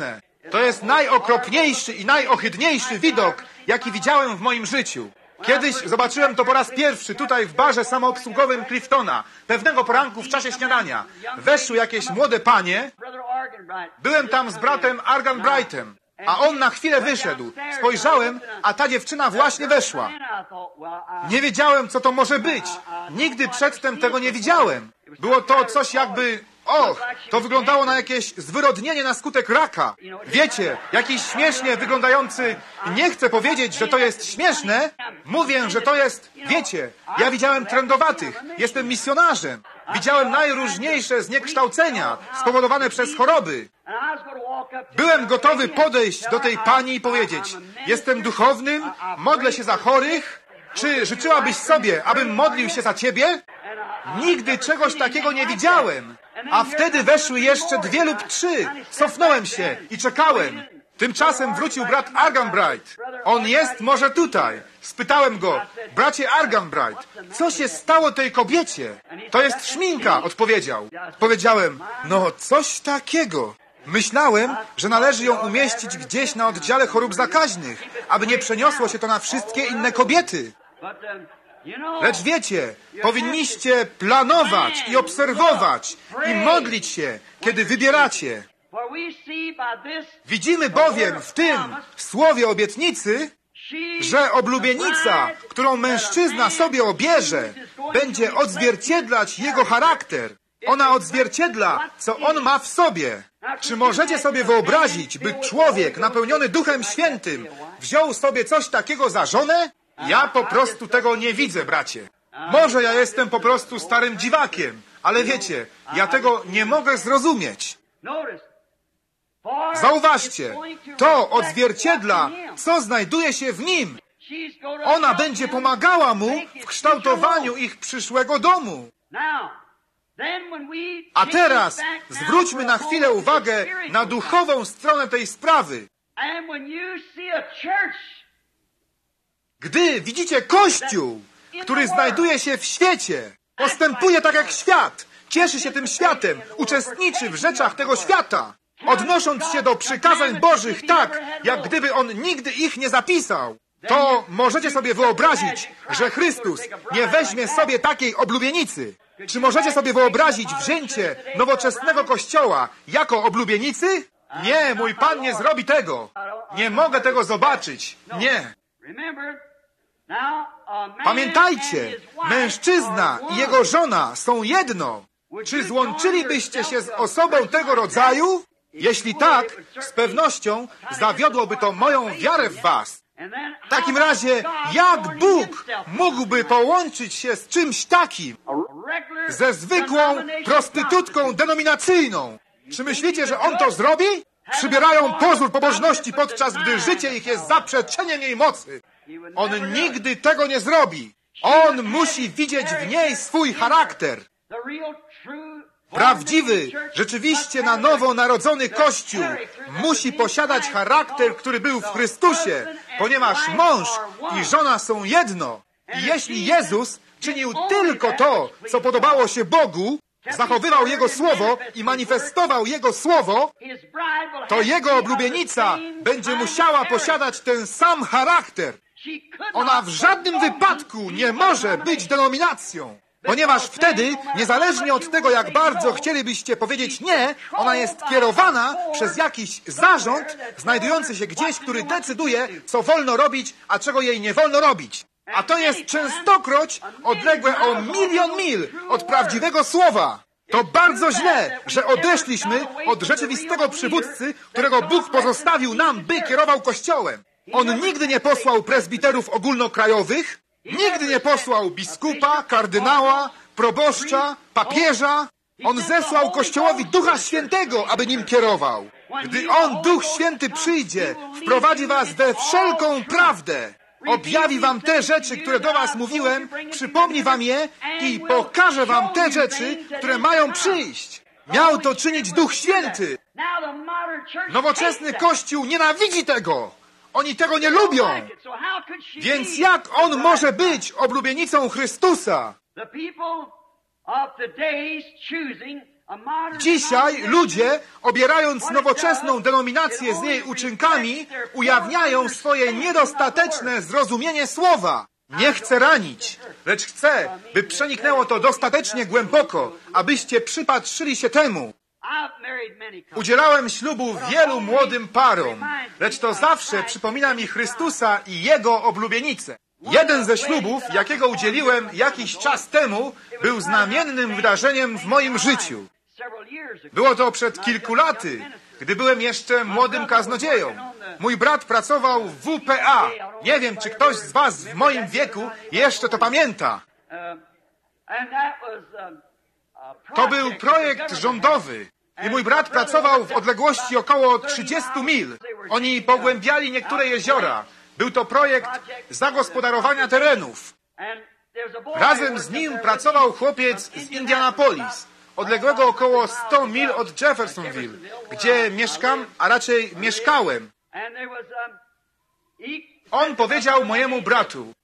To jest najokropniejszy i najohydniejszy widok, jaki widziałem w moim życiu. Kiedyś zobaczyłem to po raz pierwszy tutaj w barze samoobsługowym Cliftona. Pewnego poranku w czasie śniadania weszły jakieś młode panie. Byłem tam z bratem Argan Brightem, a on na chwilę wyszedł. Spojrzałem, a ta dziewczyna właśnie weszła. Nie wiedziałem, co to może być. Nigdy przedtem tego nie widziałem. Było to coś jakby... Och, to wyglądało na jakieś zwyrodnienie na skutek raka. Wiecie, jakiś śmiesznie wyglądający... Nie chcę powiedzieć, że to jest śmieszne. Mówię, że to jest... Wiecie, ja widziałem trędowatych. Jestem misjonarzem. Widziałem najróżniejsze zniekształcenia spowodowane przez choroby. Byłem gotowy podejść do tej pani i powiedzieć: jestem duchownym, modlę się za chorych. Czy życzyłabyś sobie, abym modlił się za ciebie? Nigdy czegoś takiego nie widziałem. A wtedy weszły jeszcze dwie lub trzy. Cofnąłem się i czekałem. Tymczasem wrócił brat Argan Bright. On jest może tutaj. Spytałem go: bracie Argan Bright, co się stało tej kobiecie? To jest szminka, odpowiedział. Powiedziałem: no coś takiego. Myślałem, że należy ją umieścić gdzieś na oddziale chorób zakaźnych, aby nie przeniosło się to na wszystkie inne kobiety. Lecz wiecie, powinniście planować i obserwować i modlić się, kiedy wybieracie. Widzimy bowiem w tym słowie obietnicy, że oblubienica, którą mężczyzna sobie obierze, będzie odzwierciedlać jego charakter. Ona odzwierciedla, co on ma w sobie. Czy możecie sobie wyobrazić, by człowiek napełniony Duchem Świętym wziął sobie coś takiego za żonę? Ja po prostu tego nie widzę, bracie. Może ja jestem po prostu starym dziwakiem, ale wiecie, ja tego nie mogę zrozumieć. Zauważcie, to odzwierciedla, co znajduje się w nim. Ona będzie pomagała mu w kształtowaniu ich przyszłego domu. A teraz zwróćmy na chwilę uwagę na duchową stronę tej sprawy. Gdy widzicie Kościół, który znajduje się w świecie, postępuje tak jak świat, cieszy się tym światem, uczestniczy w rzeczach tego świata, odnosząc się do przykazań Bożych tak, jak gdyby on nigdy ich nie zapisał, to możecie sobie wyobrazić, że Chrystus nie weźmie sobie takiej oblubienicy. Czy możecie sobie wyobrazić wzięcie nowoczesnego Kościoła jako oblubienicy? Nie, mój Pan nie zrobi tego. Nie mogę tego zobaczyć. Nie. Pamiętajcie, mężczyzna i jego żona są jedno. Czy złączylibyście się z osobą tego rodzaju? Jeśli tak, z pewnością zawiodłoby to moją wiarę w was. W takim razie, jak Bóg mógłby połączyć się z czymś takim? Ze zwykłą prostytutką denominacyjną. Czy myślicie, że On to zrobi? Przybierają pozór pobożności, podczas gdy życie ich jest zaprzeczeniem jej mocy. On nigdy tego nie zrobi. On musi widzieć w niej swój charakter. Prawdziwy, rzeczywiście na nowo narodzony Kościół musi posiadać charakter, który był w Chrystusie, ponieważ mąż i żona są jedno. I jeśli Jezus czynił tylko to, co podobało się Bogu, zachowywał Jego Słowo i manifestował Jego Słowo, to Jego oblubienica będzie musiała posiadać ten sam charakter. Ona w żadnym wypadku nie może być denominacją. Ponieważ wtedy, niezależnie od tego, jak bardzo chcielibyście powiedzieć nie, ona jest kierowana przez jakiś zarząd znajdujący się gdzieś, który decyduje, co wolno robić, a czego jej nie wolno robić. A to jest częstokroć odległe o milion mil od prawdziwego słowa. To bardzo źle, że odeszliśmy od rzeczywistego przywódcy, którego Bóg pozostawił nam, by kierował Kościołem. On nigdy nie posłał prezbiterów ogólnokrajowych, nigdy nie posłał biskupa, kardynała, proboszcza, papieża. On zesłał Kościołowi Ducha Świętego, aby nim kierował. Gdy On, Duch Święty, przyjdzie, wprowadzi was we wszelką prawdę. Objawi wam te rzeczy, które do was mówiłem, przypomni wam je i pokaże wam te rzeczy, które mają przyjść. Miał to czynić Duch Święty. Nowoczesny Kościół nienawidzi tego. Oni tego nie lubią. Więc jak on może być oblubienicą Chrystusa? Dzisiaj ludzie, obierając nowoczesną denominację z jej uczynkami, ujawniają swoje niedostateczne zrozumienie słowa. Nie chcę ranić, lecz chcę, by przeniknęło to dostatecznie głęboko, abyście przypatrzyli się temu. Udzielałem ślubu wielu młodym parom, lecz to zawsze przypomina mi Chrystusa i Jego oblubienicę. Jeden ze ślubów, jakiego udzieliłem jakiś czas temu, był znamiennym wydarzeniem w moim życiu. Było to przed kilku laty, gdy byłem jeszcze młodym kaznodzieją. Mój brat pracował w W P A. Nie wiem, czy ktoś z was w moim wieku jeszcze to pamięta. To był projekt rządowy. I mój brat pracował w odległości około trzydziestu mil. Oni pogłębiali niektóre jeziora. Był to projekt zagospodarowania terenów. Razem z nim pracował chłopiec z Indianapolis, odległego około sto mil od Jeffersonville, gdzie mieszkam, a raczej mieszkałem. On powiedział mojemu bratu: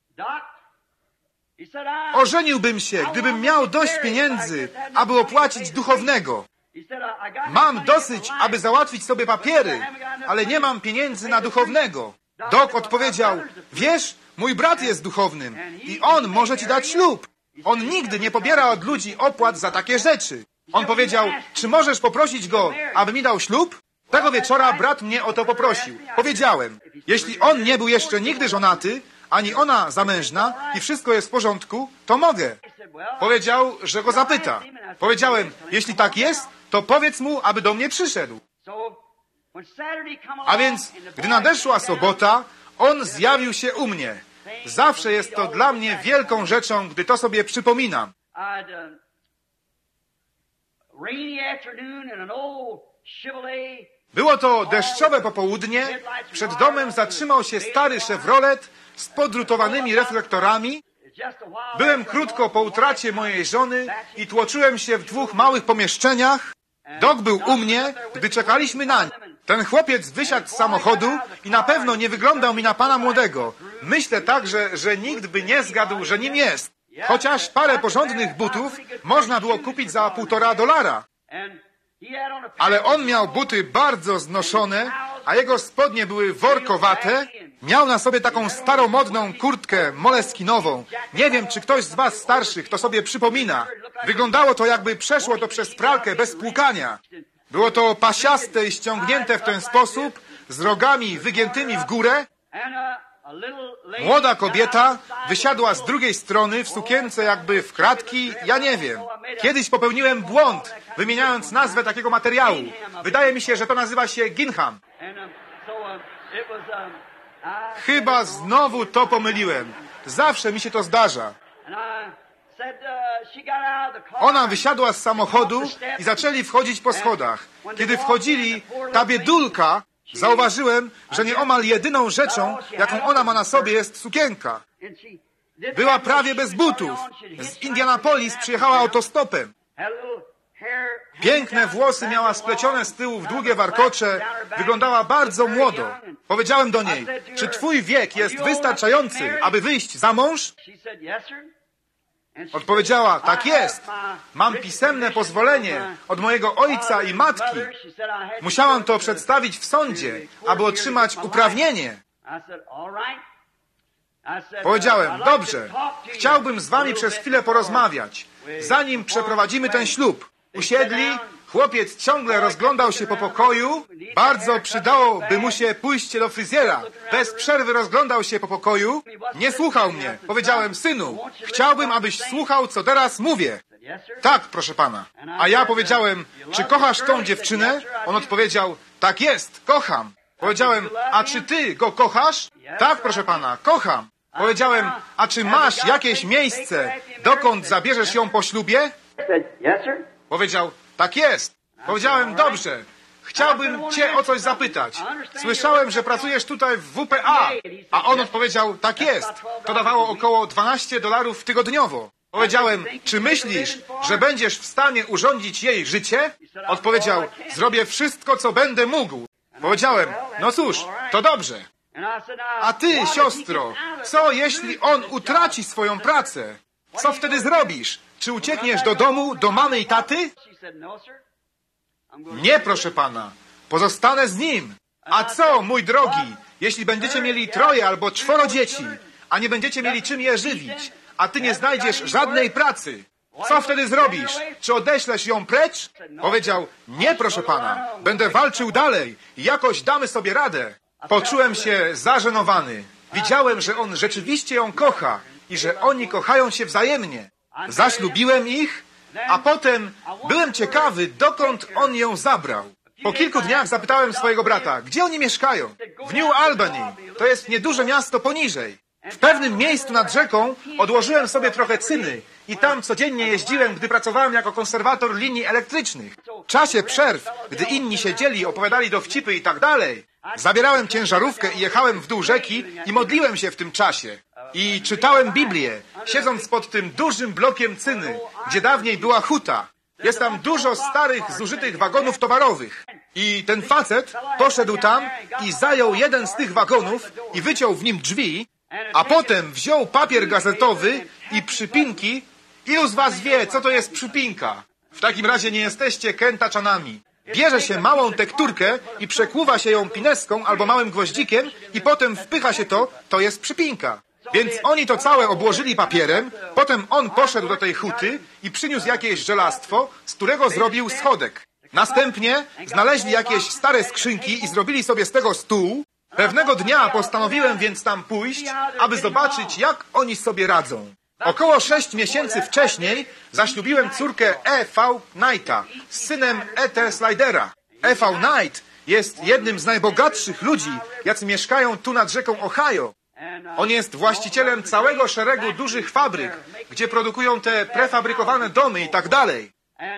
ożeniłbym się, gdybym miał dość pieniędzy, aby opłacić duchownego. Mam dosyć, aby załatwić sobie papiery, ale nie mam pieniędzy na duchownego. Doc odpowiedział: wiesz, mój brat jest duchownym i on może ci dać ślub. On nigdy nie pobiera od ludzi opłat za takie rzeczy. On powiedział: czy możesz poprosić go, aby mi dał ślub? Tego wieczora brat mnie o to poprosił. Powiedziałem: jeśli on nie był jeszcze nigdy żonaty, ani ona zamężna i wszystko jest w porządku, to mogę. Powiedział, że go zapyta. Powiedziałem: jeśli tak jest, to powiedz mu, aby do mnie przyszedł. A więc, gdy nadeszła sobota, on zjawił się u mnie. Zawsze jest to dla mnie wielką rzeczą, gdy to sobie przypominam. Było to deszczowe popołudnie. Przed domem zatrzymał się stary Chevrolet z podrutowanymi reflektorami. Byłem krótko po utracie mojej żony i tłoczyłem się w dwóch małych pomieszczeniach. Doc był u mnie, gdy czekaliśmy na nim. Ten chłopiec wysiadł z samochodu i na pewno nie wyglądał mi na pana młodego. Myślę także, że nikt by nie zgadł, że nim jest. Chociaż parę porządnych butów można było kupić za półtora dolara. Ale on miał buty bardzo znoszone, a jego spodnie były workowate. Miał na sobie taką staromodną kurtkę moleskinową. Nie wiem, czy ktoś z was starszych to sobie przypomina. Wyglądało to, jakby przeszło to przez pralkę bez płukania. Było to pasiaste i ściągnięte w ten sposób, z rogami wygiętymi w górę. Młoda kobieta wysiadła z drugiej strony w sukience jakby w kratki, ja nie wiem. Kiedyś popełniłem błąd, wymieniając nazwę takiego materiału. Wydaje mi się, że to nazywa się gingham. Chyba znowu to pomyliłem. Zawsze mi się to zdarza. Ona wysiadła z samochodu i zaczęli wchodzić po schodach. Kiedy wchodzili, ta biedulka, zauważyłem, że nieomal jedyną rzeczą, jaką ona ma na sobie, jest sukienka. Była prawie bez butów. Z Indianapolis przyjechała autostopem. Piękne włosy miała splecione z tyłu w długie warkocze. Wyglądała bardzo młodo. Powiedziałem do niej: czy twój wiek jest wystarczający, aby wyjść za mąż? Odpowiedziała: tak jest. Mam pisemne pozwolenie od mojego ojca i matki. Musiałam to przedstawić w sądzie, aby otrzymać uprawnienie. Powiedziałem: dobrze, chciałbym z wami przez chwilę porozmawiać, zanim przeprowadzimy ten ślub. Usiedli, chłopiec ciągle rozglądał się po pokoju. Bardzo przydałoby mu się pójście do fryzjera. Bez przerwy rozglądał się po pokoju. Nie słuchał mnie. Powiedziałem: synu, chciałbym, abyś słuchał, co teraz mówię. Tak, proszę pana. A ja powiedziałem: czy kochasz tą dziewczynę? On odpowiedział: tak jest, kocham. Powiedziałem: a czy ty go kochasz? Tak, proszę pana, kocham. Powiedziałem: a czy masz jakieś miejsce, dokąd zabierzesz ją po ślubie? Powiedział: tak jest. Powiedziałem: dobrze. Chciałbym cię o coś zapytać. Słyszałem, że pracujesz tutaj w W P A. A on odpowiedział: tak jest. To dawało około dwanaście dolarów tygodniowo. Powiedziałem: czy myślisz, że będziesz w stanie urządzić jej życie? Odpowiedział: zrobię wszystko, co będę mógł. Powiedziałem: no cóż, to dobrze. A ty, siostro, co jeśli on utraci swoją pracę? Co wtedy zrobisz? Czy uciekniesz do domu, do mamy i taty? Nie, proszę pana. Pozostanę z nim. A co, mój drogi, jeśli będziecie mieli troje albo czworo dzieci, a nie będziecie mieli czym je żywić, a ty nie znajdziesz żadnej pracy? Co wtedy zrobisz? Czy odeślesz ją precz? Powiedział, nie, proszę pana, będę walczył dalej i jakoś damy sobie radę. Poczułem się zażenowany. Widziałem, że on rzeczywiście ją kocha i że oni kochają się wzajemnie. Zaślubiłem ich, a potem byłem ciekawy, dokąd on ją zabrał. Po kilku dniach zapytałem swojego brata, gdzie oni mieszkają? W New Albany. To jest nieduże miasto poniżej. W pewnym miejscu nad rzeką odłożyłem sobie trochę cyny i tam codziennie jeździłem, gdy pracowałem jako konserwator linii elektrycznych. W czasie przerw, gdy inni siedzieli, opowiadali dowcipy i tak dalej, zabierałem ciężarówkę i jechałem w dół rzeki i modliłem się w tym czasie. I czytałem Biblię, siedząc pod tym dużym blokiem cyny, gdzie dawniej była huta. Jest tam dużo starych, zużytych wagonów towarowych. I ten facet poszedł tam i zajął jeden z tych wagonów i wyciął w nim drzwi, a potem wziął papier gazetowy i przypinki. Ilu z was wie, co to jest przypinka? W takim razie nie jesteście kętaczanami. Bierze się małą tekturkę i przekłuwa się ją pineską albo małym gwoździkiem i potem wpycha się to, to jest przypinka. Więc oni to całe obłożyli papierem, potem on poszedł do tej huty i przyniósł jakieś żelastwo, z którego zrobił schodek. Następnie znaleźli jakieś stare skrzynki i zrobili sobie z tego stół. Pewnego dnia postanowiłem więc tam pójść, aby zobaczyć, jak oni sobie radzą. Około sześć miesięcy wcześniej zaślubiłem córkę E V Knighta z synem E T Slidera. E V Knight jest jednym z najbogatszych ludzi, jacy mieszkają tu nad rzeką Ohio. On jest właścicielem całego szeregu dużych fabryk, gdzie produkują te prefabrykowane domy i tak dalej.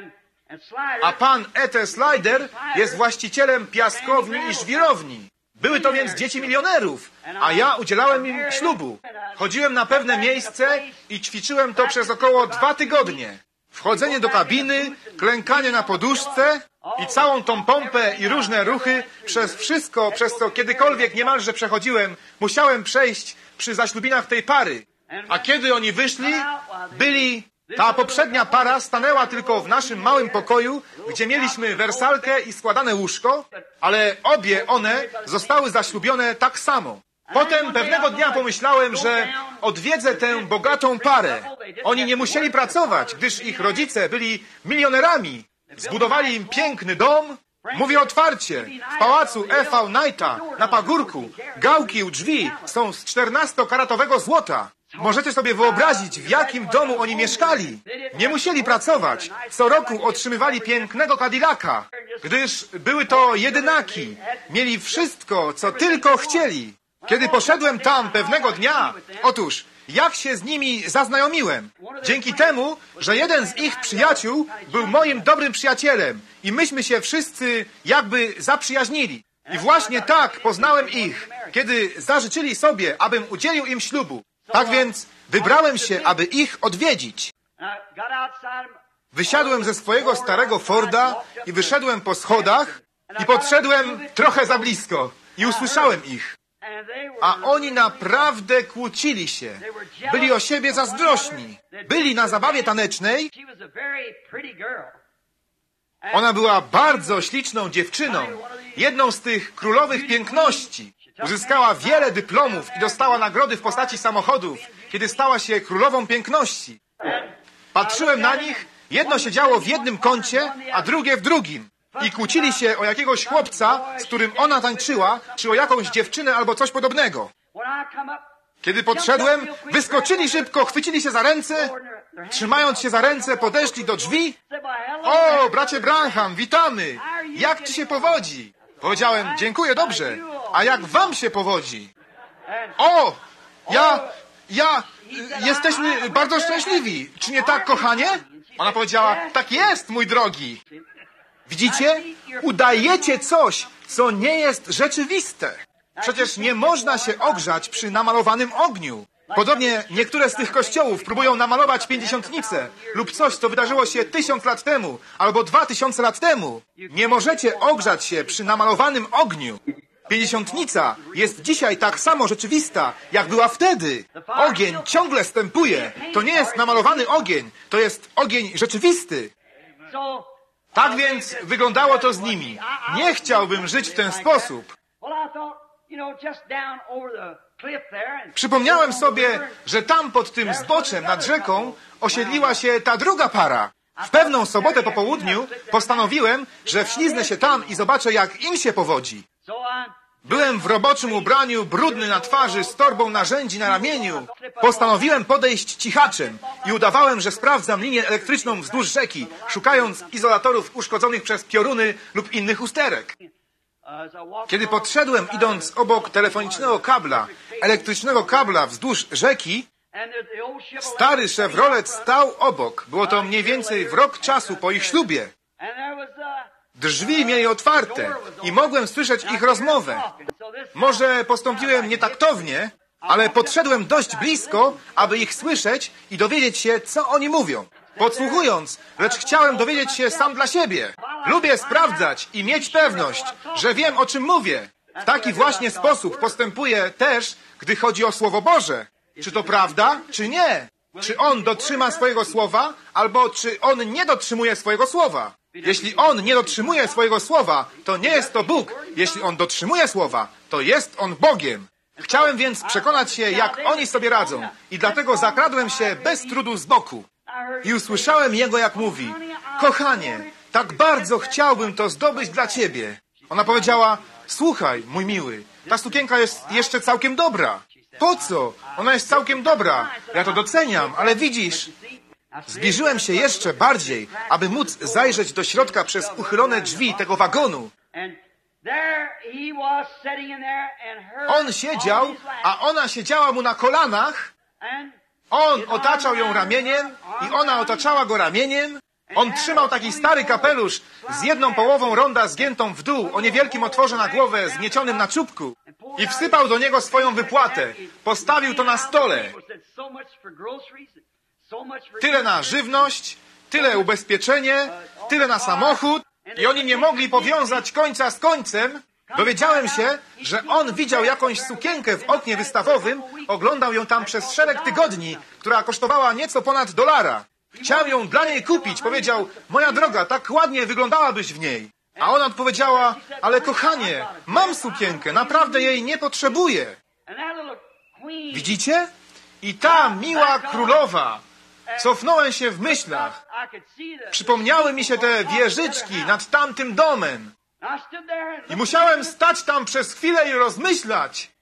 A pan E T Slider jest właścicielem piaskowni i żwirowni. Były to więc dzieci milionerów, a ja udzielałem im ślubu. Chodziłem na pewne miejsce i ćwiczyłem to przez około dwa tygodnie. Wchodzenie do kabiny, klękanie na poduszce i całą tą pompę i różne ruchy, przez wszystko, przez co kiedykolwiek niemalże przechodziłem, musiałem przejść przy zaślubinach tej pary. A kiedy oni wyszli, byli... Ta poprzednia para stanęła tylko w naszym małym pokoju, gdzie mieliśmy wersalkę i składane łóżko, ale obie one zostały zaślubione tak samo. Potem pewnego dnia pomyślałem, że odwiedzę tę bogatą parę. Oni nie musieli pracować, gdyż ich rodzice byli milionerami. Zbudowali im piękny dom. Mówię otwarcie, w pałacu E V Knighta na pagórku gałki u drzwi są z czternastokaratowego złota. Możecie sobie wyobrazić, w jakim domu oni mieszkali. Nie musieli pracować. Co roku otrzymywali pięknego Cadillaca, gdyż były to jedynaki. Mieli wszystko, co tylko chcieli. Kiedy poszedłem tam pewnego dnia, otóż, jak się z nimi zaznajomiłem? Dzięki temu, że jeden z ich przyjaciół był moim dobrym przyjacielem i myśmy się wszyscy jakby zaprzyjaźnili. I właśnie tak poznałem ich, kiedy zażyczyli sobie, abym udzielił im ślubu. Tak więc wybrałem się, aby ich odwiedzić. Wysiadłem ze swojego starego Forda i wyszedłem po schodach i podszedłem trochę za blisko i usłyszałem ich. A oni naprawdę kłócili się. Byli o siebie zazdrośni. Byli na zabawie tanecznej. Ona była bardzo śliczną dziewczyną. Jedną z tych królowych piękności. Uzyskała wiele dyplomów i dostała nagrody w postaci samochodów, kiedy stała się królową piękności. Patrzyłem na nich, jedno siedziało w jednym kącie, a drugie w drugim. I kłócili się o jakiegoś chłopca, z którym ona tańczyła, czy o jakąś dziewczynę albo coś podobnego. Kiedy podszedłem, wyskoczyli szybko, chwycili się za ręce, trzymając się za ręce, podeszli do drzwi. O, bracie Branham, witamy! Jak ci się powodzi? Powiedziałem, dziękuję, dobrze. A jak wam się powodzi? O, ja, ja, jesteśmy bardzo szczęśliwi. Czy nie tak, kochanie? Ona powiedziała, tak jest, mój drogi. Widzicie? Udajecie coś, co nie jest rzeczywiste. Przecież nie można się ogrzać przy namalowanym ogniu. Podobnie niektóre z tych kościołów próbują namalować pięćdziesiątnicę lub coś, co wydarzyło się tysiąc lat temu albo dwa tysiące lat temu. Nie możecie ogrzać się przy namalowanym ogniu. Pięćdziesiątnica jest dzisiaj tak samo rzeczywista, jak była wtedy. Ogień ciągle stępuje. To nie jest namalowany ogień, to jest ogień rzeczywisty. Tak więc wyglądało to z nimi. Nie chciałbym żyć w ten sposób. Przypomniałem sobie, że tam pod tym zboczem nad rzeką osiedliła się ta druga para. W pewną sobotę po południu postanowiłem, że wśliznę się tam i zobaczę, jak im się powodzi. Byłem w roboczym ubraniu, brudny na twarzy, z torbą narzędzi na ramieniu. Postanowiłem podejść cichaczem i udawałem, że sprawdzam linię elektryczną wzdłuż rzeki, szukając izolatorów uszkodzonych przez pioruny lub innych usterek. Kiedy podszedłem, idąc obok telefonicznego kabla, elektrycznego kabla wzdłuż rzeki, stary Chevrolet stał obok. Było to mniej więcej w rok czasu po ich ślubie. Drzwi mieli otwarte i mogłem słyszeć ich rozmowę. Może postąpiłem nietaktownie, ale podszedłem dość blisko, aby ich słyszeć i dowiedzieć się, co oni mówią. Podsłuchując, lecz chciałem dowiedzieć się sam dla siebie. Lubię sprawdzać i mieć pewność, że wiem, o czym mówię. W taki właśnie sposób postępuję też, gdy chodzi o Słowo Boże. Czy to prawda, czy nie? Czy on dotrzyma swojego słowa, albo czy on nie dotrzymuje swojego słowa? Jeśli on nie dotrzymuje swojego słowa, to nie jest to Bóg. Jeśli on dotrzymuje słowa, to jest on Bogiem. Chciałem więc przekonać się, jak oni sobie radzą, i dlatego zakradłem się bez trudu z boku. I usłyszałem jego, jak mówi: kochanie, tak bardzo chciałbym to zdobyć dla ciebie. Ona powiedziała: słuchaj, mój miły, ta sukienka jest jeszcze całkiem dobra. Po co? Ona jest całkiem dobra. Ja to doceniam, ale widzisz... Zbliżyłem się jeszcze bardziej, aby móc zajrzeć do środka przez uchylone drzwi tego wagonu. On siedział, a ona siedziała mu na kolanach. On otaczał ją ramieniem i ona otaczała go ramieniem. On trzymał taki stary kapelusz z jedną połową ronda zgiętą w dół, o niewielkim otworze na głowę zgniecionym na czubku, i wsypał do niego swoją wypłatę. Postawił to na stole. Tyle na żywność, tyle ubezpieczenie, tyle na samochód, i oni nie mogli powiązać końca z końcem. Dowiedziałem się, że on widział jakąś sukienkę w oknie wystawowym, oglądał ją tam przez szereg tygodni, która kosztowała nieco ponad dolara. Chciał ją dla niej kupić. Powiedział: moja droga, tak ładnie wyglądałabyś w niej. A ona odpowiedziała: ale kochanie, mam sukienkę, naprawdę jej nie potrzebuję. Widzicie? I ta miła królowa... Cofnąłem się w myślach. Przypomniały mi się te wieżyczki nad tamtym domem. I musiałem stać tam przez chwilę i rozmyślać.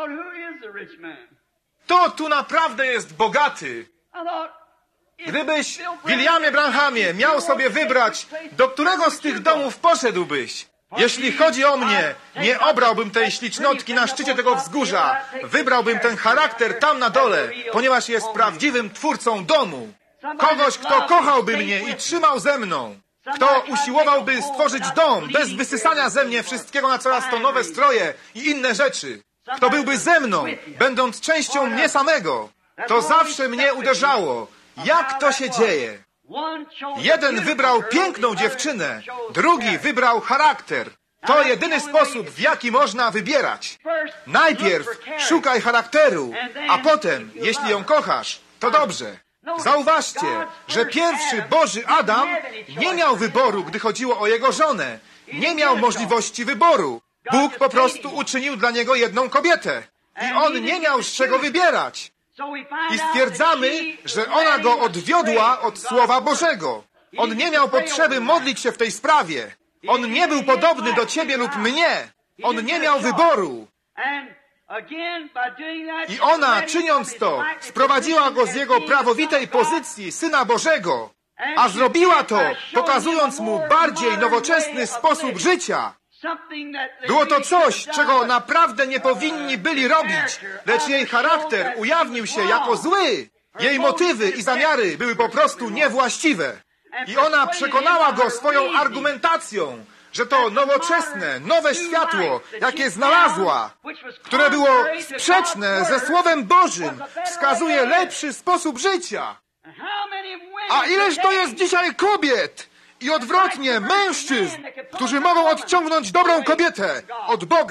Kto tu naprawdę jest bogaty? Gdybyś, Williamie Branhamie, miał sobie wybrać, do którego z tych domów poszedłbyś? Jeśli chodzi o mnie, nie obrałbym tej ślicznotki na szczycie tego wzgórza. Wybrałbym ten charakter tam na dole, ponieważ jest prawdziwym twórcą domu. Kogoś, kto kochałby mnie i trzymał ze mną. Kto usiłowałby stworzyć dom bez wysysania ze mnie wszystkiego na coraz to nowe stroje i inne rzeczy. Kto byłby ze mną, będąc częścią mnie samego. To zawsze mnie uderzało. Jak to się dzieje? Jeden wybrał piękną dziewczynę, drugi wybrał charakter. To jedyny sposób, w jaki można wybierać. Najpierw szukaj charakteru, a potem, jeśli ją kochasz, to dobrze. Zauważcie, że pierwszy Boży Adam nie miał wyboru, gdy chodziło o jego żonę. Nie miał możliwości wyboru. Bóg po prostu uczynił dla niego jedną kobietę. I on nie miał z czego wybierać. I stwierdzamy, że ona go odwiodła od Słowa Bożego. On nie miał potrzeby modlić się w tej sprawie. On nie był podobny do ciebie lub mnie. On nie miał wyboru. I ona, czyniąc to, sprowadziła go z jego prawowitej pozycji Syna Bożego. A zrobiła to, pokazując mu bardziej nowoczesny sposób życia. Było to coś, czego naprawdę nie powinni byli robić, lecz jej charakter ujawnił się jako zły. Jej motywy i zamiary były po prostu niewłaściwe. I ona przekonała go swoją argumentacją, że to nowoczesne, nowe światło, jakie znalazła, które było sprzeczne ze Słowem Bożym, wskazuje lepszy sposób życia. A ileż to jest dzisiaj kobiet i odwrotnie mężczyzn, którzy mogą odciągnąć dobrą kobietę od Boga.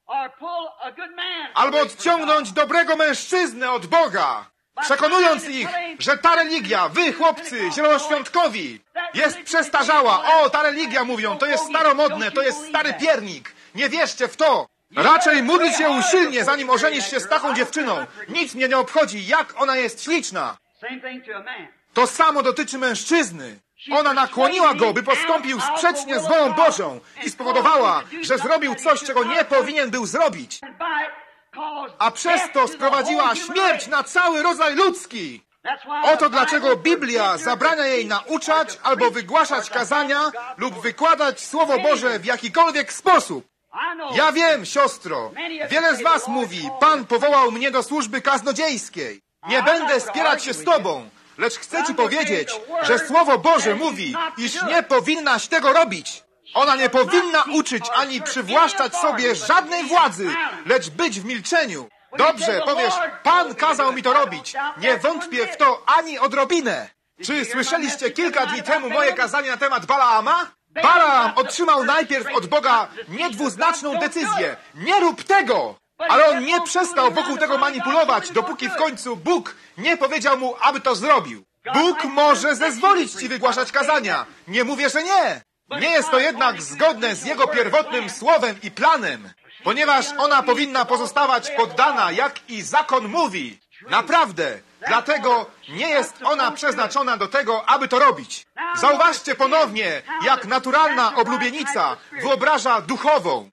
albo odciągnąć dobrego mężczyznę od Boga, przekonując ich, że ta religia, wy chłopcy zielonoświątkowi, jest przestarzała. O, ta religia, mówią, to jest staromodne, to jest stary piernik. Nie wierzcie w to. Raczej módl się usilnie, zanim ożenisz się z taką dziewczyną. Nic mnie nie obchodzi, jak ona jest śliczna. To samo dotyczy mężczyzny. Ona nakłoniła go, by postąpił sprzecznie z wolą Bożą i spowodowała, że zrobił coś, czego nie powinien był zrobić. A przez to sprowadziła śmierć na cały rodzaj ludzki. Oto dlaczego Biblia zabrania jej nauczać albo wygłaszać kazania lub wykładać Słowo Boże w jakikolwiek sposób. Ja wiem, siostro, wiele z was mówi, Pan powołał mnie do służby kaznodziejskiej. Nie będę spierać się z tobą, lecz chcę ci powiedzieć, że Słowo Boże mówi, iż nie powinnaś tego robić. Ona nie powinna uczyć ani przywłaszczać sobie żadnej władzy, lecz być w milczeniu. Dobrze, powiesz, Pan kazał mi to robić. Nie wątpię w to ani odrobinę. Czy słyszeliście kilka dni temu moje kazanie na temat Balaama? Balaam otrzymał najpierw od Boga niedwuznaczną decyzję. Nie rób tego! Ale on nie przestał wokół tego manipulować, dopóki w końcu Bóg nie powiedział mu, aby to zrobił. Bóg może zezwolić ci wygłaszać kazania. Nie mówię, że nie. Nie jest to jednak zgodne z Jego pierwotnym słowem i planem, ponieważ ona powinna pozostawać poddana, jak i zakon mówi. Naprawdę. Dlatego nie jest ona przeznaczona do tego, aby to robić. Zauważcie ponownie, jak naturalna oblubienica wyobraża duchową.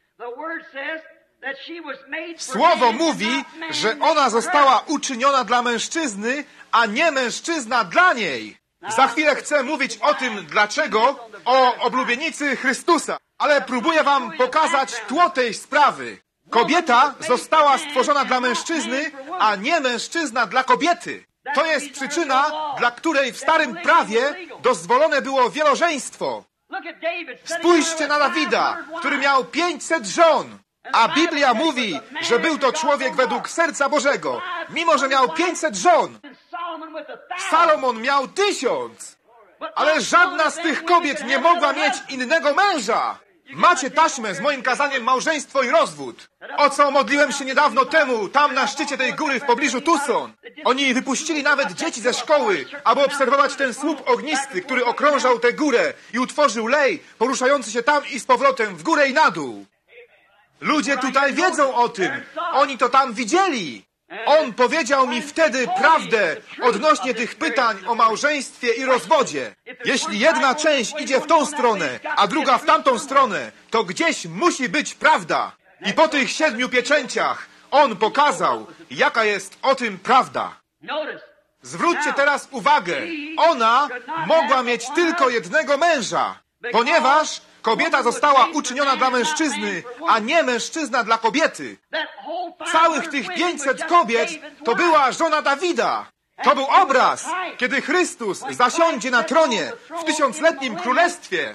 Słowo mówi, że ona została uczyniona dla mężczyzny, a nie mężczyzna dla niej. Za chwilę chcę mówić o tym, dlaczego, o oblubienicy Chrystusa. Ale próbuję wam pokazać tło tej sprawy. Kobieta została stworzona dla mężczyzny, a nie mężczyzna dla kobiety. To jest przyczyna, dla której w Starym Prawie dozwolone było wielożeństwo. Spójrzcie na Dawida, który miał pięćset żon. A Biblia mówi, że był to człowiek według serca Bożego, mimo że miał pięćset żon. Salomon miał tysiąc. Ale żadna z tych kobiet nie mogła mieć innego męża. Macie taśmę z moim kazaniem Małżeństwo i rozwód. O co modliłem się niedawno temu, tam na szczycie tej góry w pobliżu Tucson. Oni wypuścili nawet dzieci ze szkoły, aby obserwować ten słup ognisty, który okrążał tę górę i utworzył lej, poruszający się tam i z powrotem w górę i na dół. Ludzie tutaj wiedzą o tym. Oni to tam widzieli. On powiedział mi wtedy prawdę odnośnie tych pytań o małżeństwie i rozwodzie. Jeśli jedna część idzie w tą stronę, a druga w tamtą stronę, to gdzieś musi być prawda. I po tych siedmiu pieczęciach on pokazał, jaka jest o tym prawda. Zwróćcie teraz uwagę. Ona mogła mieć tylko jednego męża, ponieważ kobieta została uczyniona dla mężczyzny, a nie mężczyzna dla kobiety. Całych tych pięćset kobiet to była żona Dawida. To był obraz, kiedy Chrystus zasiądzie na tronie w tysiącletnim królestwie.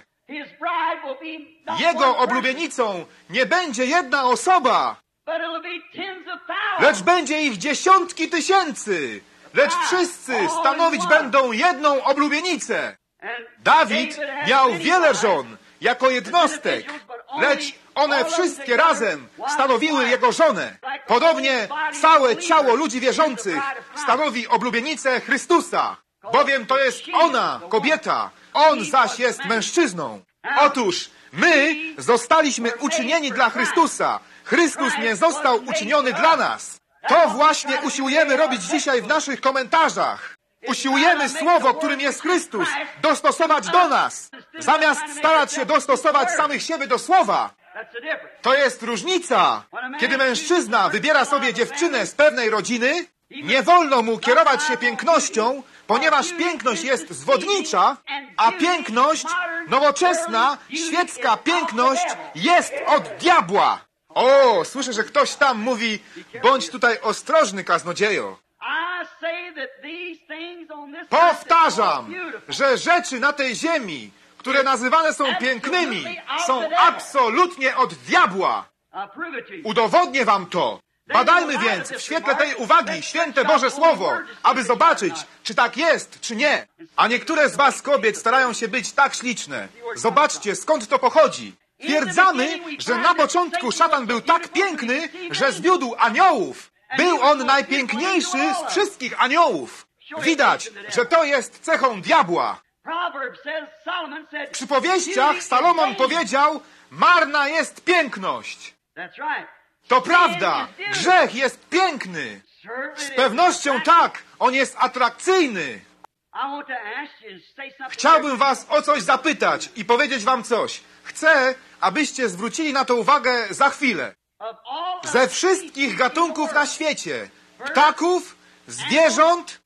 Jego oblubienicą nie będzie jedna osoba, lecz będzie ich dziesiątki tysięcy. Lecz wszyscy stanowić będą jedną oblubienicę. Dawid miał wiele żon, jako jednostek, lecz one wszystkie razem stanowiły jego żonę. Podobnie całe ciało ludzi wierzących stanowi oblubienicę Chrystusa, bowiem to jest ona, kobieta, on zaś jest mężczyzną. Otóż my zostaliśmy uczynieni dla Chrystusa. Chrystus nie został uczyniony dla nas. To właśnie usiłujemy robić dzisiaj w naszych komentarzach. Usiłujemy słowo, którym jest Chrystus, dostosować do nas, zamiast starać się dostosować samych siebie do słowa. To jest różnica. Kiedy mężczyzna wybiera sobie dziewczynę z pewnej rodziny, nie wolno mu kierować się pięknością, ponieważ piękność jest zwodnicza, a piękność, nowoczesna, świecka piękność jest od diabła. O, słyszę, że ktoś tam mówi, bądź tutaj ostrożny, kaznodziejo. Powtarzam, że rzeczy na tej ziemi, które nazywane są pięknymi, są absolutnie od diabła. Udowodnię wam to. Badajmy więc w świetle tej uwagi święte Boże Słowo, aby zobaczyć, czy tak jest, czy nie. A niektóre z was kobiet starają się być tak śliczne. Zobaczcie, skąd to pochodzi. Twierdzamy, że na początku szatan był tak piękny, że zwiódł aniołów. Był on najpiękniejszy z wszystkich aniołów. Widać, że to jest cechą diabła. W przypowieściach Salomon powiedział, marna jest piękność. To prawda, grzech jest piękny. Z pewnością tak, on jest atrakcyjny. Chciałbym was o coś zapytać i powiedzieć wam coś. Chcę, abyście zwrócili na to uwagę za chwilę. Ze wszystkich gatunków na świecie, ptaków, zwierząt,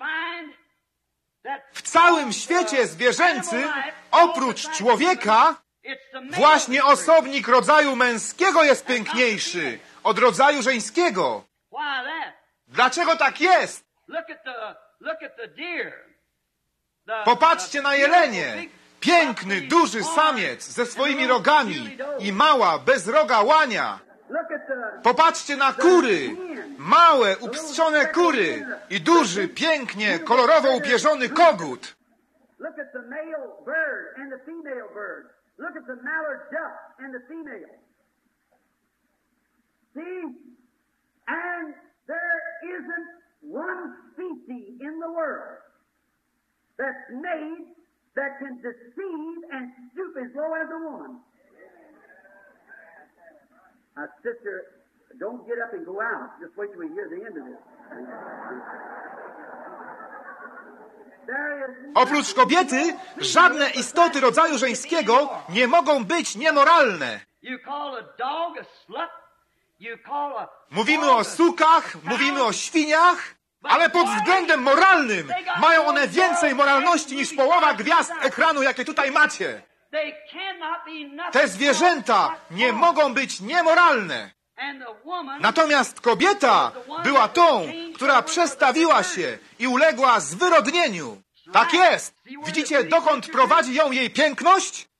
w całym świecie zwierzęcym, oprócz człowieka, właśnie osobnik rodzaju męskiego jest piękniejszy od rodzaju żeńskiego. Dlaczego tak jest? Popatrzcie na jelenie. Piękny, duży samiec ze swoimi rogami i mała, bez roga łania. Popatrzcie na kury. Małe, upstrzone kury i duży, pięknie, kolorowo upierzony kogut. And there isn't one species in the world that's made that can deceive and stoop as low as a woman. Now, sister, don't get up and go out. Just wait till we hear the end of this. Oprócz kobiety, żadne istoty rodzaju żeńskiego nie mogą być niemoralne. Mówimy o sukach, mówimy o świniach, ale pod względem moralnym mają one więcej moralności niż połowa gwiazd ekranu, jakie tutaj macie. Te zwierzęta nie mogą być niemoralne. Natomiast kobieta była tą, która przestawiła się i uległa zwyrodnieniu. Tak jest. Widzicie, dokąd prowadzi ją jej piękność?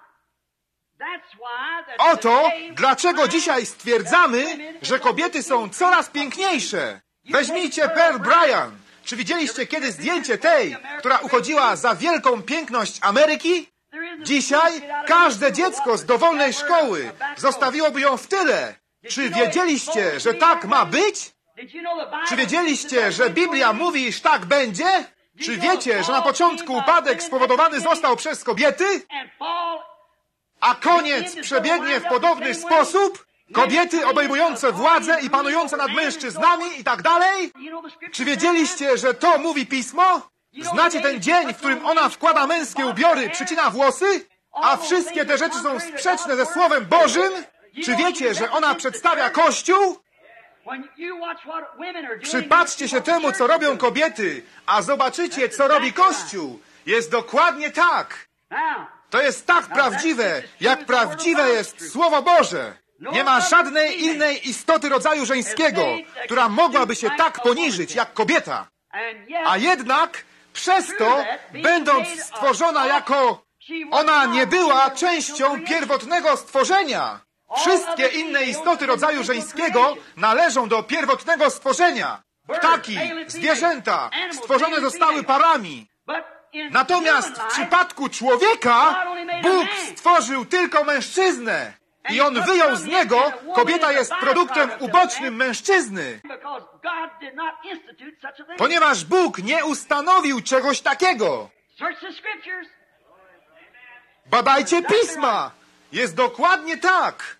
Oto dlaczego dzisiaj stwierdzamy, że kobiety są coraz piękniejsze. Weźmijcie Pearl Bryan. Czy widzieliście kiedy zdjęcie tej, która uchodziła za wielką piękność Ameryki? Dzisiaj każde dziecko z dowolnej szkoły zostawiłoby ją w tyle. Czy wiedzieliście, że tak ma być? Czy wiedzieliście, że Biblia mówi, iż tak będzie? Czy wiecie, że na początku upadek spowodowany został przez kobiety? A koniec przebiegnie w podobny sposób? Kobiety obejmujące władzę i panujące nad mężczyznami i tak dalej? Czy wiedzieliście, że to mówi Pismo? Znacie ten dzień, w którym ona wkłada męskie ubiory, przycina włosy? A wszystkie te rzeczy są sprzeczne ze Słowem Bożym? Czy wiecie, że ona przedstawia Kościół? Przypatrzcie się temu, co robią kobiety, a zobaczycie, co robi Kościół. Jest dokładnie tak. To jest tak prawdziwe, jak prawdziwe jest Słowo Boże. Nie ma żadnej innej istoty rodzaju żeńskiego, która mogłaby się tak poniżyć jak kobieta. A jednak przez to, będąc stworzona jako... Ona nie była częścią pierwotnego stworzenia. Wszystkie inne istoty rodzaju żeńskiego należą do pierwotnego stworzenia. Ptaki, zwierzęta stworzone zostały parami. Natomiast w przypadku człowieka Bóg stworzył tylko mężczyznę. I on wyjął z niego, kobieta jest produktem ubocznym mężczyzny. Ponieważ Bóg nie ustanowił czegoś takiego. Badajcie Pisma. Jest dokładnie tak.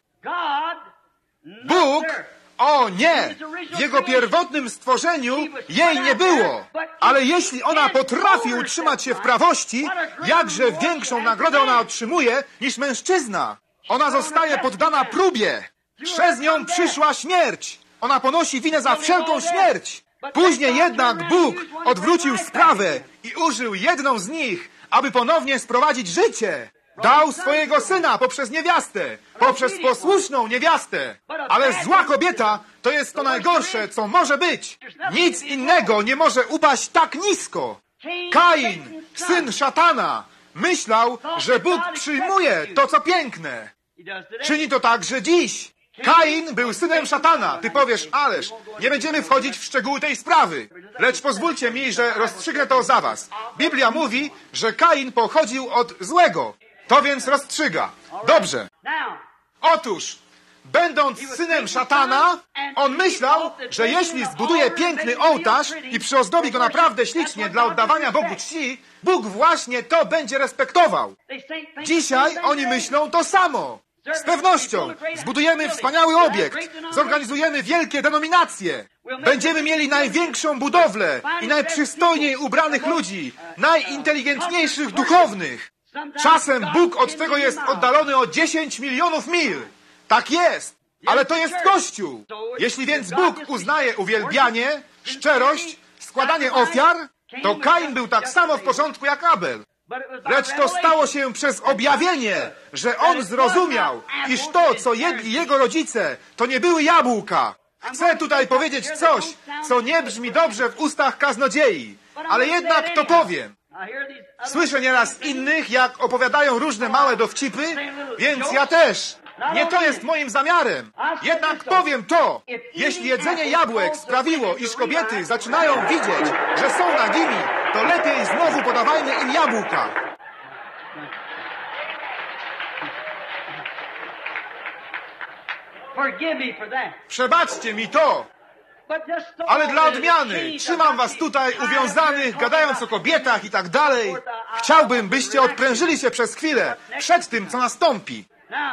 Bóg, o nie, w Jego pierwotnym stworzeniu jej nie było. Ale jeśli ona potrafi utrzymać się w prawości, jakże większą nagrodę ona otrzymuje niż mężczyzna. Ona zostaje poddana próbie. Przez nią przyszła śmierć. Ona ponosi winę za wszelką śmierć. Później jednak Bóg odwrócił sprawę i użył jedną z nich, aby ponownie sprowadzić życie. Dał swojego syna poprzez niewiastę, poprzez posłuszną niewiastę. Ale zła kobieta to jest to najgorsze, co może być. Nic innego nie może upaść tak nisko. Kain, syn szatana, myślał, że Bóg przyjmuje to, co piękne. Czyni to także dziś. Kain był synem szatana. Ty powiesz, ależ nie będziemy wchodzić w szczegóły tej sprawy. Lecz pozwólcie mi, że rozstrzygnę to za was. Biblia mówi, że Kain pochodził od złego. To więc rozstrzyga. Dobrze. Otóż, będąc synem szatana, on myślał, że jeśli zbuduje piękny ołtarz i przyozdobi go naprawdę ślicznie dla oddawania Bogu czci, Bóg właśnie to będzie respektował. Dzisiaj oni myślą to samo. Z pewnością zbudujemy wspaniały obiekt, zorganizujemy wielkie denominacje, będziemy mieli największą budowlę i najprzystojniej ubranych ludzi, najinteligentniejszych duchownych. Czasem Bóg od tego jest oddalony o dziesięć milionów mil. Tak jest, ale to jest Kościół. Jeśli więc Bóg uznaje uwielbianie, szczerość, składanie ofiar, to Kain był tak samo w porządku jak Abel. Lecz to stało się przez objawienie, że on zrozumiał, iż to, co jedli jego rodzice, to nie były jabłka. Chcę tutaj powiedzieć coś, co nie brzmi dobrze w ustach kaznodziei, ale jednak to powiem. Słyszę nieraz innych, jak opowiadają różne małe dowcipy, więc ja też. Nie to jest moim zamiarem. Jednak powiem to. Jeśli jedzenie jabłek sprawiło, iż kobiety zaczynają widzieć, że są nagimi, to lepiej znowu podawajmy im jabłka. Przebaczcie mi to. Ale dla odmiany, trzymam was tutaj uwiązanych, gadając o kobietach i tak dalej. Chciałbym, byście odprężyli się przez chwilę przed tym, co nastąpi.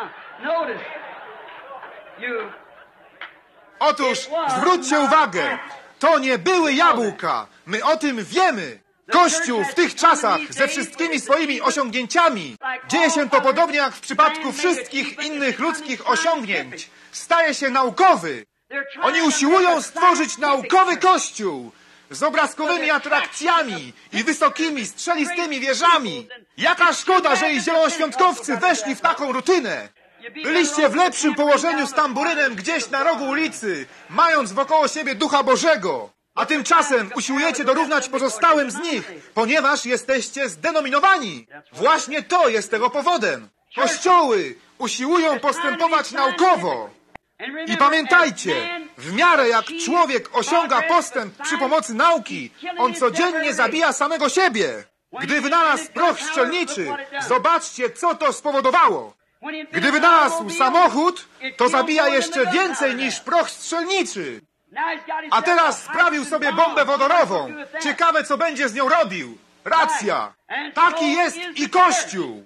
Otóż zwróćcie uwagę, to nie były jabłka. My o tym wiemy. Kościół w tych czasach ze wszystkimi swoimi osiągnięciami, dzieje się to podobnie jak w przypadku wszystkich innych ludzkich osiągnięć, staje się naukowy. Oni usiłują stworzyć naukowy kościół z obrazkowymi atrakcjami i wysokimi, strzelistymi wieżami. Jaka szkoda, że i zielonoświątkowcy weszli w taką rutynę. Byliście w lepszym położeniu z tamburynem gdzieś na rogu ulicy, mając wokoło siebie Ducha Bożego. A tymczasem usiłujecie dorównać pozostałym z nich, ponieważ jesteście zdenominowani. Właśnie to jest tego powodem. Kościoły usiłują postępować naukowo. I pamiętajcie, w miarę jak człowiek osiąga postęp przy pomocy nauki, on codziennie zabija samego siebie. Gdy wynalazł proch strzelniczy, zobaczcie, co to spowodowało. Gdy wynalazł samochód, to zabija jeszcze więcej niż proch strzelniczy. A teraz sprawił sobie bombę wodorową. Ciekawe, co będzie z nią robił. Racja. Taki jest i Kościół.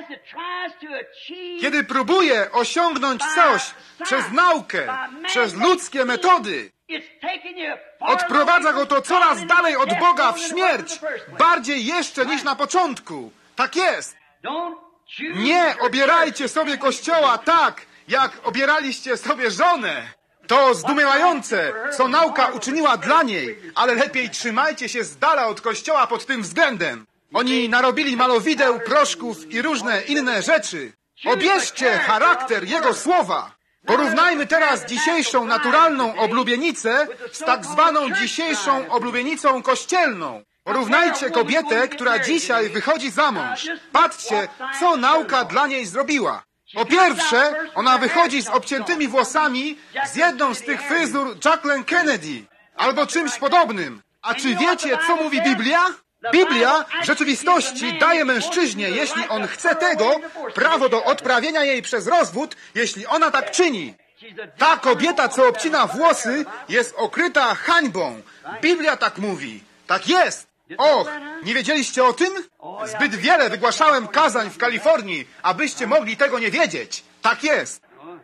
Kiedy próbuje osiągnąć coś przez naukę, przez ludzkie metody, odprowadza go to coraz dalej od Boga w śmierć, bardziej jeszcze niż na początku. Tak jest. Nie obierajcie sobie Kościoła tak, jak obieraliście sobie żonę. To zdumiewające, co nauka uczyniła dla niej, ale lepiej trzymajcie się z dala od Kościoła pod tym względem. Oni narobili malowideł, proszków i różne inne rzeczy. Obierzcie charakter Jego słowa. Porównajmy teraz dzisiejszą naturalną oblubienicę z tak zwaną dzisiejszą oblubienicą kościelną. Porównajcie kobietę, która dzisiaj wychodzi za mąż. Patrzcie, co nauka dla niej zrobiła. Po pierwsze, ona wychodzi z obciętymi włosami z jedną z tych fryzur Jacqueline Kennedy albo czymś podobnym. A czy wiecie, co mówi Biblia? Biblia w rzeczywistości daje mężczyźnie, jeśli on chce tego, prawo do odprawienia jej przez rozwód, jeśli ona tak czyni. Ta kobieta, co obcina włosy, jest okryta hańbą. Biblia tak mówi. Tak jest. Och, nie wiedzieliście o tym? Zbyt wiele wygłaszałem kazań w Kalifornii, abyście mogli tego nie wiedzieć. Tak jest.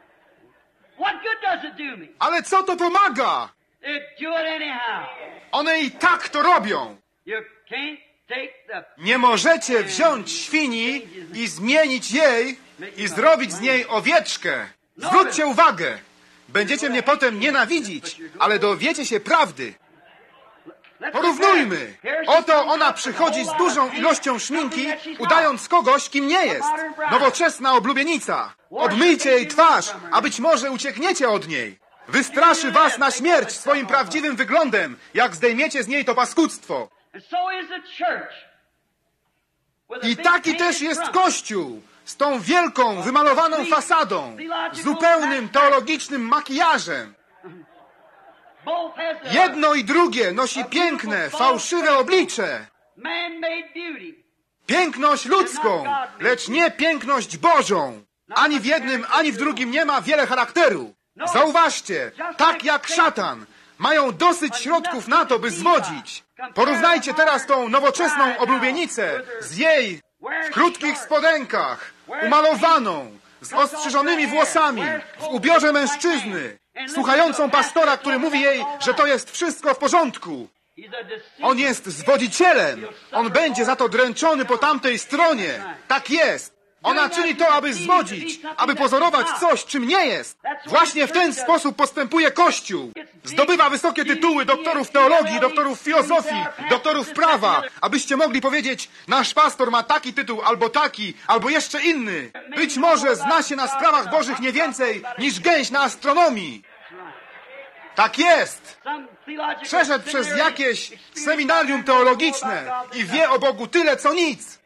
Ale co to pomaga? One i tak to robią. Nie możecie wziąć świni i zmienić jej i zrobić z niej owieczkę. Zwróćcie uwagę. Będziecie mnie potem nienawidzić, ale dowiecie się prawdy. Porównujmy. Oto ona przychodzi z dużą ilością szminki, udając kogoś, kim nie jest. Nowoczesna oblubienica. Obmyjcie jej twarz, a być może uciekniecie od niej. Wystraszy was na śmierć swoim prawdziwym wyglądem, jak zdejmiecie z niej to paskudztwo. I taki też jest Kościół, z tą wielką, wymalowaną fasadą, zupełnym teologicznym makijażem. Jedno i drugie nosi piękne, fałszywe oblicze. Piękność ludzką, lecz nie piękność Bożą. Ani w jednym, ani w drugim nie ma wiele charakteru. Zauważcie, tak jak szatan, mają dosyć środków na to, by zwodzić. Porównajcie teraz tą nowoczesną oblubienicę z jej w krótkich spodenkach, umalowaną, z ostrzyżonymi włosami, w ubiorze mężczyzny, słuchającą pastora, który mówi jej, że to jest wszystko w porządku. On jest zwodzicielem. On będzie za to dręczony po tamtej stronie. Tak jest. Ona czyni to, aby zwodzić, aby pozorować coś, czym nie jest. Właśnie w ten sposób postępuje Kościół. Zdobywa wysokie tytuły doktorów teologii, doktorów filozofii, doktorów prawa, abyście mogli powiedzieć, nasz pastor ma taki tytuł, albo taki, albo jeszcze inny. Być może zna się na sprawach bożych nie więcej niż gęś na astronomii. Tak jest. Przeszedł przez jakieś seminarium teologiczne i wie o Bogu tyle, co nic.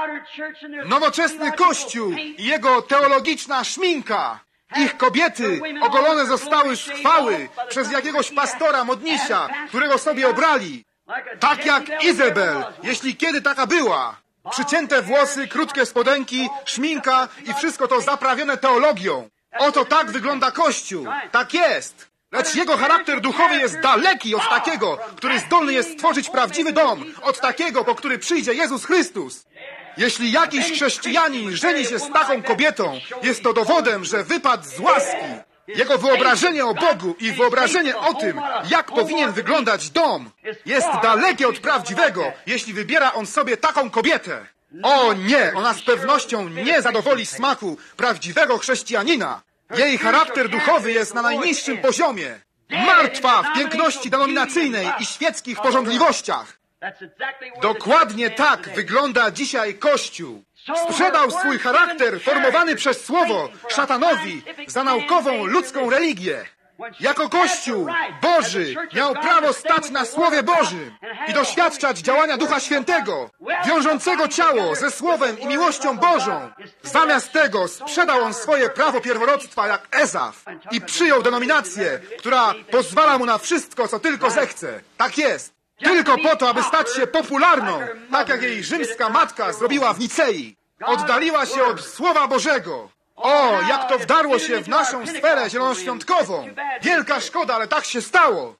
Nowoczesny Kościół i jego teologiczna szminka. Ich kobiety ogolone zostały z chwały przez jakiegoś pastora modnisia, którego sobie obrali. Tak jak Izabel, jeśli kiedy taka była. Przycięte włosy, krótkie spodenki, szminka i wszystko to zaprawione teologią. Oto tak wygląda Kościół. Tak jest. Lecz jego charakter duchowy jest daleki od takiego, który zdolny jest stworzyć prawdziwy dom, od takiego, po który przyjdzie Jezus Chrystus. Jeśli jakiś chrześcijanin żeni się z taką kobietą, jest to dowodem, że wypadł z łaski. Jego wyobrażenie o Bogu i wyobrażenie o tym, jak powinien wyglądać dom, jest dalekie od prawdziwego, jeśli wybiera on sobie taką kobietę. O nie, ona z pewnością nie zadowoli smaku prawdziwego chrześcijanina. Jej charakter duchowy jest na najniższym poziomie. Martwa w piękności denominacyjnej i świeckich porządliwościach. Dokładnie tak wygląda dzisiaj Kościół. Sprzedał swój charakter formowany przez Słowo szatanowi za naukową ludzką religię. Jako Kościół Boży miał prawo stać na Słowie Bożym i doświadczać działania Ducha Świętego, wiążącego ciało ze Słowem i miłością Bożą. Zamiast tego sprzedał on swoje prawo pierworództwa jak Ezaf i przyjął denominację, która pozwala mu na wszystko, co tylko zechce. Tak jest. Tylko po to, aby stać się popularną, tak jak jej rzymska matka zrobiła w Nicei. Oddaliła się od Słowa Bożego. O, jak to wdarło się w naszą sferę zielonoświątkową. Wielka szkoda, ale tak się stało.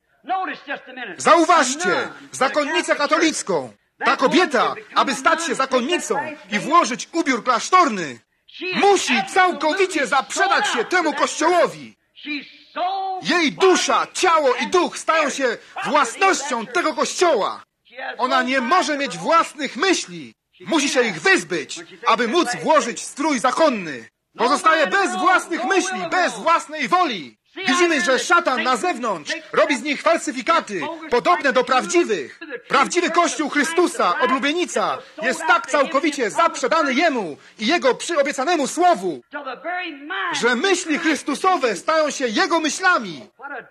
Zauważcie, zakonnicę katolicką. Ta kobieta, aby stać się zakonnicą i włożyć ubiór klasztorny, musi całkowicie zaprzedać się temu Kościołowi. Jej dusza, ciało i duch stają się własnością tego Kościoła. Ona nie może mieć własnych myśli. Musi się ich wyzbyć, aby móc włożyć strój zakonny. Pozostaje bez własnych myśli, bez własnej woli. Widzimy, że szatan na zewnątrz robi z nich falsyfikaty, podobne do prawdziwych. Prawdziwy Kościół Chrystusa, oblubienica, jest tak całkowicie zaprzedany Jemu i Jego przyobiecanemu Słowu, że myśli Chrystusowe stają się Jego myślami.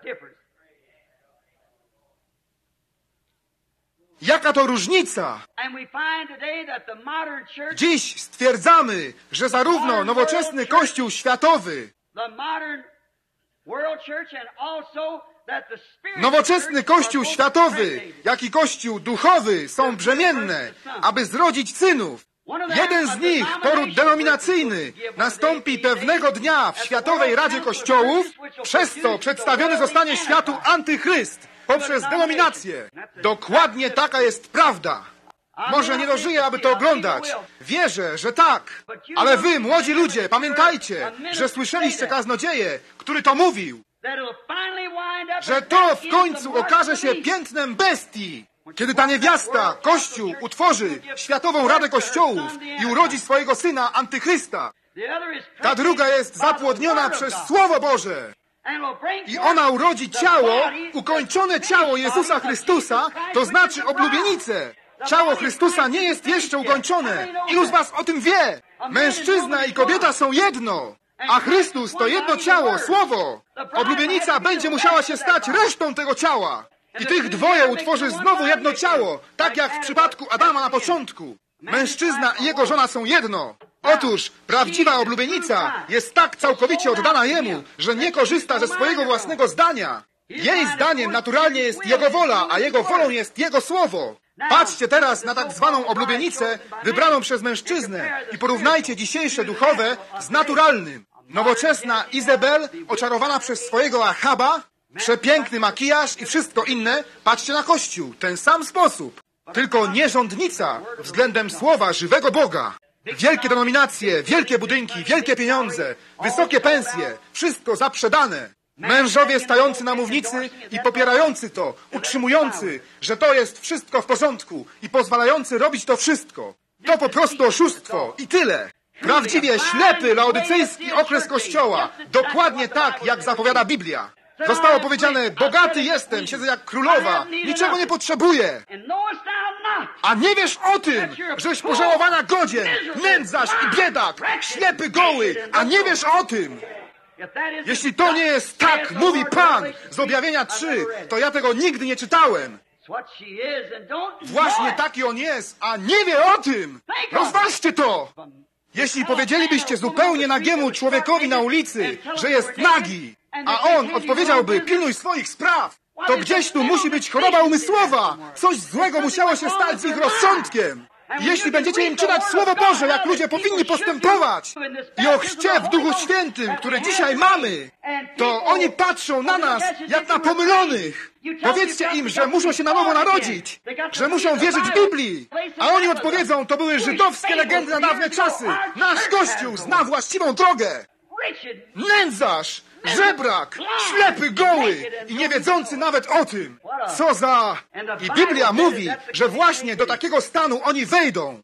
Jaka to różnica! Dziś stwierdzamy, że zarówno nowoczesny Kościół światowy, nowoczesny Kościół światowy, jak i Kościół duchowy są brzemienne, aby zrodzić synów. Jeden z nich, poród denominacyjny, nastąpi pewnego dnia w Światowej Radzie Kościołów, przez co przedstawiony zostanie światu antychryst poprzez denominację. Dokładnie taka jest prawda. Może nie dożyję, aby to oglądać. Wierzę, że tak. Ale wy, młodzi ludzie, pamiętajcie, że słyszeliście kaznodzieję, który to mówił, że to w końcu okaże się piętnem bestii. Kiedy ta niewiasta, Kościół, utworzy Światową Radę Kościołów i urodzi swojego syna Antychrysta. Ta druga jest zapłodniona przez Słowo Boże. I ona urodzi ciało, ukończone ciało Jezusa Chrystusa, to znaczy oblubienicę. Ciało Chrystusa nie jest jeszcze ukończone. Ilu z was o tym wie? Mężczyzna i kobieta są jedno, a Chrystus to jedno ciało, Słowo. Oblubienica będzie musiała się stać resztą tego ciała. I tych dwoje utworzy znowu jedno ciało, tak jak w przypadku Adama na początku. Mężczyzna i jego żona są jedno. Otóż prawdziwa oblubienica jest tak całkowicie oddana Jemu, że nie korzysta ze swojego własnego zdania. Jej zdaniem naturalnie jest Jego wola, a Jego wolą jest Jego Słowo. Patrzcie teraz na tak zwaną oblubienicę wybraną przez mężczyznę i porównajcie dzisiejsze duchowe z naturalnym. Nowoczesna Izabel, oczarowana przez swojego Achaba, przepiękny makijaż i wszystko inne. Patrzcie na Kościół, ten sam sposób. Tylko nierządnica względem słowa żywego Boga. Wielkie denominacje, wielkie budynki, wielkie pieniądze, wysokie pensje, wszystko zaprzedane. Mężowie stający na mównicy i popierający to, utrzymujący, że to jest wszystko w porządku i pozwalający robić to wszystko. To po prostu oszustwo i tyle. Prawdziwie ślepy laodycejski okres Kościoła, dokładnie tak, jak zapowiada Biblia. Zostało powiedziane, bogaty jestem, siedzę jak królowa, niczego nie potrzebuję. A nie wiesz o tym, żeś pożałowana godzien, nędzarz i biedak, ślepy goły, a nie wiesz o tym. Jeśli to nie jest tak, mówi Pan z Objawienia trzy, to ja tego nigdy nie czytałem. Właśnie taki on jest, a nie wie o tym. Rozważcie to. Jeśli powiedzielibyście zupełnie nagiemu człowiekowi na ulicy, że jest nagi, a on odpowiedziałby, pilnuj swoich spraw, to gdzieś tu musi być choroba umysłowa. Coś złego musiało się stać z ich rozsądkiem. Jeśli będziecie im czytać Słowo Boże, jak ludzie powinni postępować i o chrzcie w Duchu Świętym, które dzisiaj mamy, to oni patrzą na nas jak na pomylonych. Powiedzcie im, że muszą się na nowo narodzić, że muszą wierzyć Biblii. A oni odpowiedzą, to były żydowskie legendy na dawne czasy. Nasz Kościół zna właściwą drogę. Nędzarz, żebrak, ślepy, goły i nie wiedzący nawet o tym. Co za... I Biblia mówi, że właśnie do takiego stanu oni wejdą.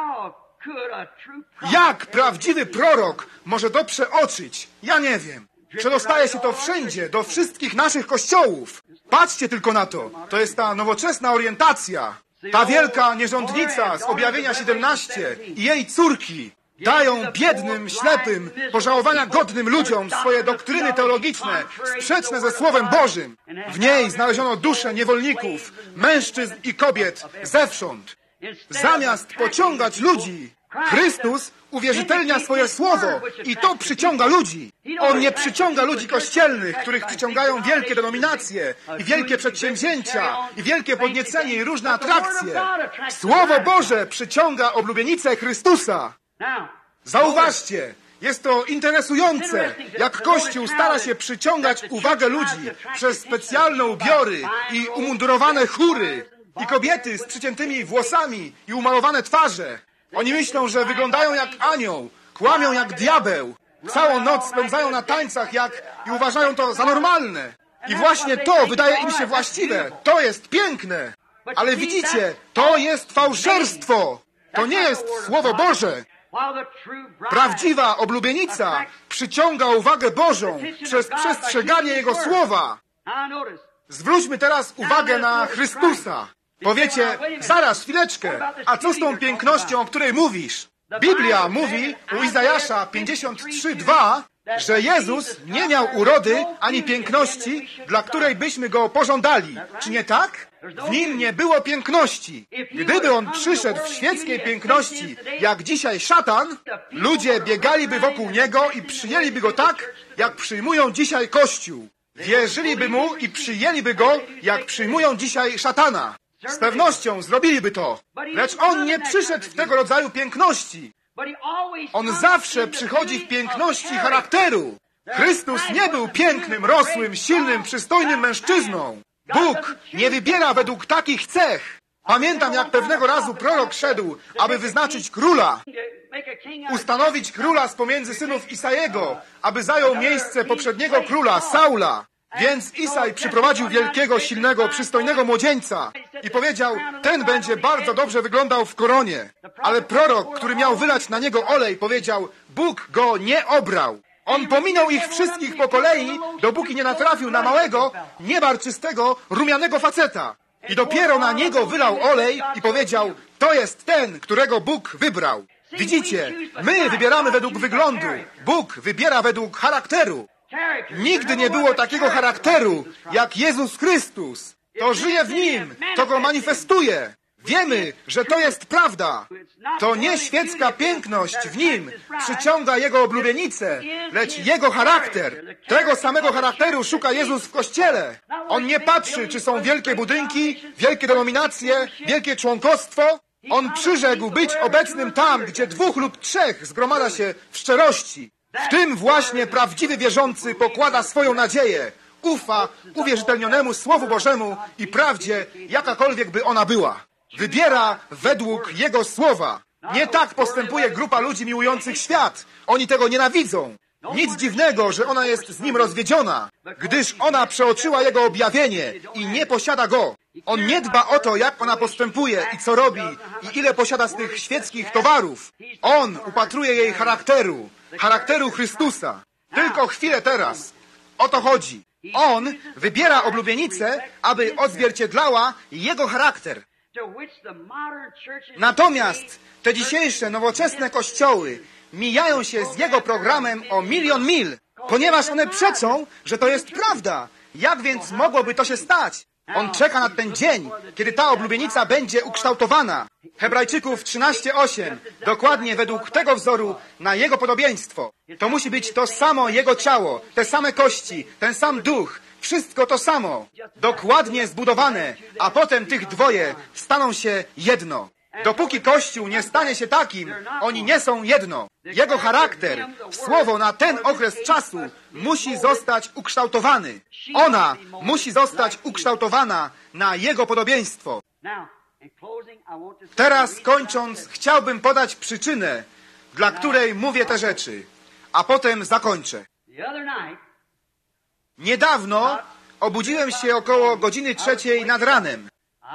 Jak prawdziwy prorok może to przeoczyć? Ja nie wiem. Przedostaje się to wszędzie, do wszystkich naszych kościołów. Patrzcie tylko na to. To jest ta nowoczesna orientacja. Ta wielka nierządnica z Objawienia siedemnaście i jej córki dają biednym, ślepym, pożałowania godnym ludziom swoje doktryny teologiczne, sprzeczne ze Słowem Bożym. W niej znaleziono dusze niewolników, mężczyzn i kobiet zewsząd. Zamiast pociągać ludzi, Chrystus uwierzytelnia swoje Słowo i to przyciąga ludzi. On nie przyciąga ludzi kościelnych, których przyciągają wielkie denominacje i wielkie przedsięwzięcia i wielkie podniecenie i różne atrakcje. Słowo Boże przyciąga oblubienicę Chrystusa. Zauważcie, jest to interesujące, jak Kościół stara się przyciągać uwagę ludzi przez specjalne ubiory i umundurowane chóry i kobiety z przyciętymi włosami i umalowane twarze. Oni myślą, że wyglądają jak anioł, kłamią jak diabeł, całą noc spędzają na tańcach jak i uważają to za normalne. I właśnie to wydaje im się właściwe, to jest piękne. Ale widzicie, to jest fałszerstwo, to nie jest Słowo Boże. Prawdziwa oblubienica przyciąga uwagę Bożą przez przestrzeganie Jego Słowa. Zwróćmy teraz uwagę na Chrystusa. Powiecie, zaraz, chwileczkę, a co z tą pięknością, o której mówisz? Biblia mówi u Izajasza pięćdziesiąt trzy dwa, że Jezus nie miał urody ani piękności, dla której byśmy Go pożądali. Czy nie tak? W Nim nie było piękności. Gdyby On przyszedł w świeckiej piękności, jak dzisiaj szatan, ludzie biegaliby wokół Niego i przyjęliby Go tak, jak przyjmują dzisiaj Kościół. Wierzyliby Mu i przyjęliby Go, jak przyjmują dzisiaj szatana. Z pewnością zrobiliby to. Lecz On nie przyszedł w tego rodzaju piękności. On zawsze przychodzi w piękności charakteru. Chrystus nie był pięknym, rosłym, silnym, przystojnym mężczyzną. Bóg nie wybiera według takich cech. Pamiętam, jak pewnego razu prorok szedł, aby wyznaczyć króla. Ustanowić króla z pomiędzy synów Isajego, aby zajął miejsce poprzedniego króla, Saula. Więc Isaj przyprowadził wielkiego, silnego, przystojnego młodzieńca i powiedział, ten będzie bardzo dobrze wyglądał w koronie. Ale prorok, który miał wylać na niego olej, powiedział, Bóg go nie obrał. On pominął ich wszystkich po kolei, dopóki nie natrafił na małego, niebarczystego, rumianego faceta. I dopiero na niego wylał olej i powiedział, to jest ten, którego Bóg wybrał. Widzicie, my wybieramy według wyglądu, Bóg wybiera według charakteru. Nigdy nie było takiego charakteru, jak Jezus Chrystus. To żyje w Nim, to Go manifestuje. Wiemy, że to jest prawda. To nie świecka piękność w nim przyciąga jego oblubienicę, lecz jego charakter. Tego samego charakteru szuka Jezus w Kościele. On nie patrzy, czy są wielkie budynki, wielkie denominacje, wielkie członkostwo. On przyrzekł być obecnym tam, gdzie dwóch lub trzech zgromada się w szczerości. W tym właśnie prawdziwy wierzący pokłada swoją nadzieję. Ufa uwierzytelnionemu Słowu Bożemu i prawdzie, jakakolwiek by ona była. Wybiera według Jego Słowa. Nie tak postępuje grupa ludzi miłujących świat. Oni tego nienawidzą. Nic dziwnego, że ona jest z nim rozwiedziona, gdyż ona przeoczyła jego objawienie i nie posiada go. On nie dba o to, jak ona postępuje i co robi i ile posiada z tych świeckich towarów. On upatruje jej charakteru, charakteru Chrystusa. Tylko chwilę teraz. O to chodzi. On wybiera oblubienicę, aby odzwierciedlała jego charakter. Natomiast te dzisiejsze nowoczesne kościoły mijają się z jego programem o milion mil, ponieważ one przeczą, że to jest prawda. Jak więc mogłoby to się stać? On czeka na ten dzień, kiedy ta oblubienica będzie ukształtowana. Hebrajczyków trzynaście osiem, dokładnie według tego wzoru na jego podobieństwo. To musi być to samo jego ciało, te same kości, ten sam duch, wszystko to samo, dokładnie zbudowane, a potem tych dwoje staną się jedno. Dopóki Kościół nie stanie się takim, oni nie są jedno. Jego charakter, słowo na ten okres czasu musi zostać ukształtowany. Ona musi zostać ukształtowana na jego podobieństwo. Teraz kończąc, chciałbym podać przyczynę, dla której mówię te rzeczy, a potem zakończę. Niedawno obudziłem się około godziny trzeciej nad ranem.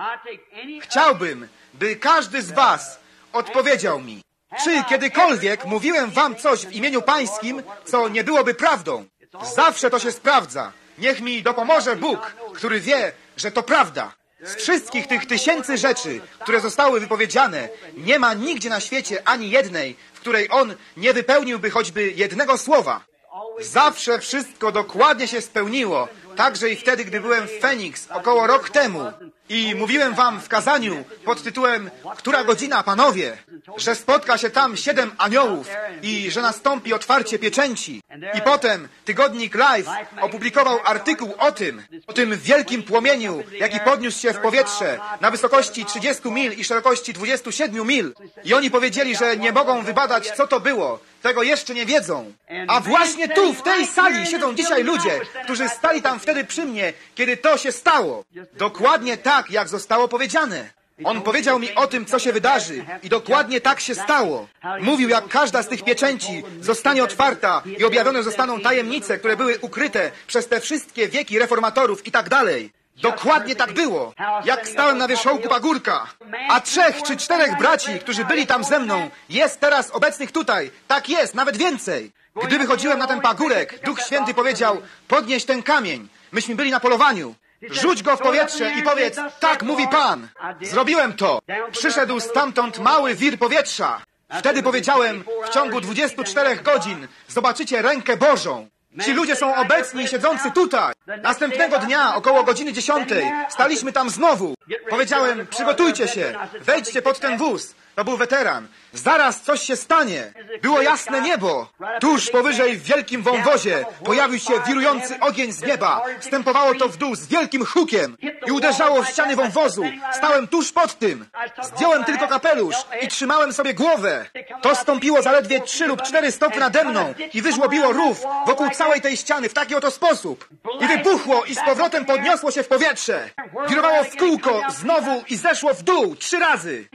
Chciałbym, by każdy z was odpowiedział mi, czy kiedykolwiek mówiłem wam coś w imieniu pańskim, co nie byłoby prawdą. Zawsze to się sprawdza. Niech mi dopomoże Bóg, który wie, że to prawda. Z wszystkich tych tysięcy rzeczy, które zostały wypowiedziane, nie ma nigdzie na świecie ani jednej, w której on nie wypełniłby choćby jednego słowa. Zawsze wszystko dokładnie się spełniło, także i wtedy, gdy byłem w Phoenix około rok temu i mówiłem wam w kazaniu pod tytułem Która godzina, panowie? Że spotka się tam siedem aniołów i że nastąpi otwarcie pieczęci. I potem tygodnik Life opublikował artykuł o tym, o tym wielkim płomieniu, jaki podniósł się w powietrze na wysokości trzydziestu mil i szerokości dwudziestu siedmiu mil. I oni powiedzieli, że nie mogą wybadać, co to było. Tego jeszcze nie wiedzą. A właśnie tu, w tej sali siedzą dzisiaj ludzie, którzy stali tam wtedy przy mnie, kiedy to się stało. Dokładnie tak, jak zostało powiedziane. On powiedział mi o tym, co się wydarzy i dokładnie tak się stało. Mówił, jak każda z tych pieczęci zostanie otwarta i objawione zostaną tajemnice, które były ukryte przez te wszystkie wieki reformatorów i tak dalej. Dokładnie tak było. Jak stałem na wierzchołku pagórka, a trzech czy czterech braci, którzy byli tam ze mną, jest teraz obecnych tutaj. Tak jest, nawet więcej. Gdy wychodziłem na ten pagórek, Duch Święty powiedział, podnieś ten kamień. Myśmy byli na polowaniu. Rzuć go w powietrze i powiedz, tak mówi Pan. Zrobiłem to. Przyszedł stamtąd mały wir powietrza. Wtedy powiedziałem, w ciągu dwudziestu czterech godzin zobaczycie rękę Bożą. Ci ludzie są obecni, siedzący tutaj. Następnego dnia, około godziny dziesiątej, staliśmy tam znowu. Powiedziałem, przygotujcie się, wejdźcie pod ten wóz. To był weteran. Zaraz coś się stanie. Było jasne niebo. Tuż powyżej w wielkim wąwozie pojawił się wirujący ogień z nieba. Wstępowało to w dół z wielkim hukiem i uderzało w ściany wąwozu. Stałem tuż pod tym. Zdjąłem tylko kapelusz i trzymałem sobie głowę. To stąpiło zaledwie trzy lub cztery stopy nade mną i wyżłobiło rów wokół całej tej ściany w taki oto sposób. I wybuchło i z powrotem podniosło się w powietrze. Wirowało w kółko znowu i zeszło w dół trzy razy.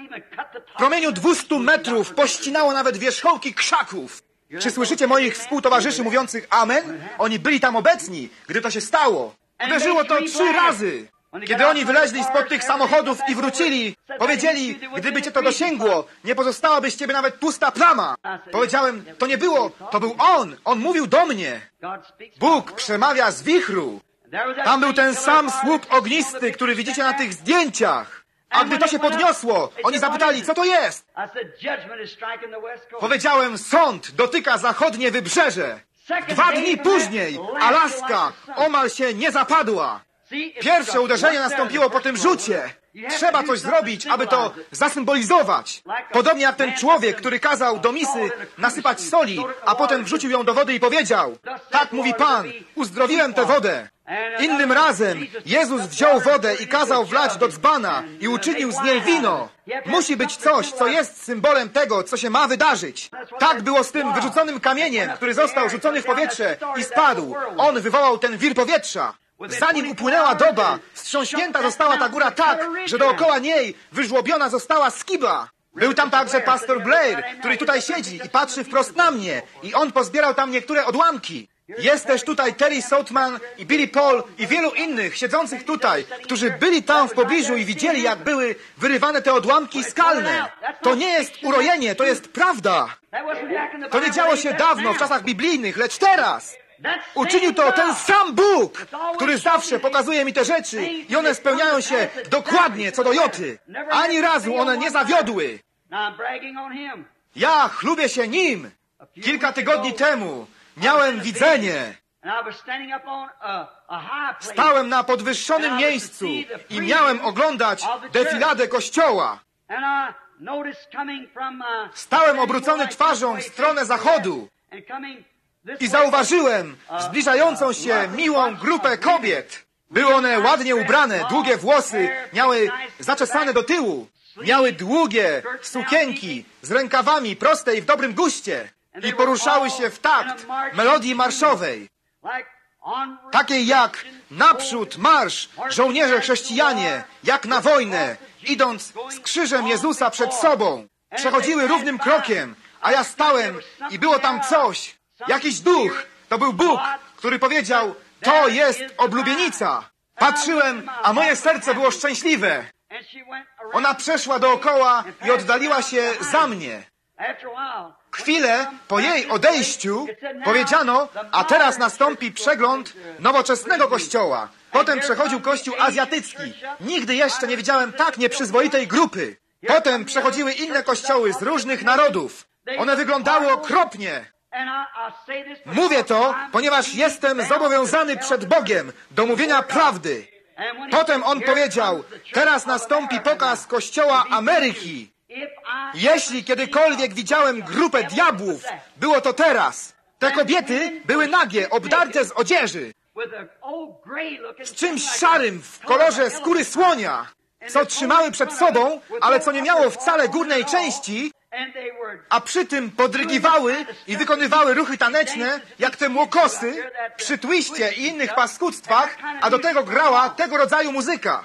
W promieniu dwustu metrów pościnało nawet wierzchołki krzaków. Czy słyszycie moich współtowarzyszy mówiących amen? Oni byli tam obecni, gdy to się stało. Uderzyło to trzy razy. Kiedy oni wyleźli spod tych samochodów i wrócili, powiedzieli, gdyby cię to dosięgło, nie pozostałaby z ciebie nawet pusta plama. Powiedziałem, to nie było, to był On. On mówił do mnie. Bóg przemawia z wichru. Tam był ten sam słup ognisty, który widzicie na tych zdjęciach. A gdy to się podniosło, oni zapytali, co to jest? Powiedziałem, sąd dotyka zachodnie wybrzeże. Dwa dni później Alaska omal się nie zapadła. Pierwsze uderzenie nastąpiło po tym rzucie. Trzeba coś zrobić, aby to zasymbolizować. Podobnie jak ten człowiek, który kazał do misy nasypać soli, a potem wrzucił ją do wody i powiedział: tak mówi Pan, uzdrowiłem tę wodę. Innym razem Jezus wziął wodę i kazał wlać do dzbana i uczynił z niej wino. Musi być coś, co jest symbolem tego, co się ma wydarzyć. Tak było z tym wyrzuconym kamieniem, który został rzucony w powietrze i spadł. On wywołał ten wir powietrza. Zanim upłynęła doba, wstrząśnięta została ta góra tak, że dookoła niej wyżłobiona została skiba. Był tam także pastor Blair, który tutaj siedzi i patrzy wprost na mnie. I on pozbierał tam niektóre odłamki. Jest też tutaj Terry Soutman i Billy Paul i wielu innych siedzących tutaj, którzy byli tam w pobliżu i widzieli, jak były wyrywane te odłamki skalne. To nie jest urojenie, to jest prawda. To nie działo się dawno, w czasach biblijnych, lecz teraz. Uczynił to ten sam Bóg, który zawsze pokazuje mi te rzeczy i one spełniają się dokładnie co do joty. Ani razu one nie zawiodły. Ja chlubię się Nim. Kilka tygodni temu miałem widzenie. Stałem na podwyższonym miejscu i miałem oglądać defiladę kościoła. Stałem obrócony twarzą w stronę zachodu i zauważyłem zbliżającą się miłą grupę kobiet. Były one ładnie ubrane, długie włosy, miały zaczesane do tyłu. Miały długie sukienki z rękawami proste i w dobrym guście. I poruszały się w takt melodii marszowej. Takiej jak naprzód marsz, żołnierze chrześcijanie, jak na wojnę, idąc z krzyżem Jezusa przed sobą. Przechodziły równym krokiem, a ja stałem i było tam coś. Jakiś duch. To był Bóg, który powiedział: to jest oblubienica. Patrzyłem, a moje serce było szczęśliwe. Ona przeszła dookoła i oddaliła się za mnie. Chwilę po jej odejściu powiedziano: a teraz nastąpi przegląd nowoczesnego kościoła. Potem przechodził kościół azjatycki. Nigdy jeszcze nie widziałem tak nieprzyzwoitej grupy. Potem przechodziły inne kościoły z różnych narodów. One wyglądały okropnie. Mówię to, ponieważ jestem zobowiązany przed Bogiem do mówienia prawdy. Potem on powiedział: teraz nastąpi pokaz Kościoła Ameryki. Jeśli kiedykolwiek widziałem grupę diabłów, było to teraz. Te kobiety były nagie, obdarte z odzieży, z czymś szarym w kolorze skóry słonia, co trzymały przed sobą, ale co nie miało wcale górnej części, a przy tym podrygiwały i wykonywały ruchy taneczne, jak te młokosy, przy twiście i innych paskudztwach, a do tego grała tego rodzaju muzyka.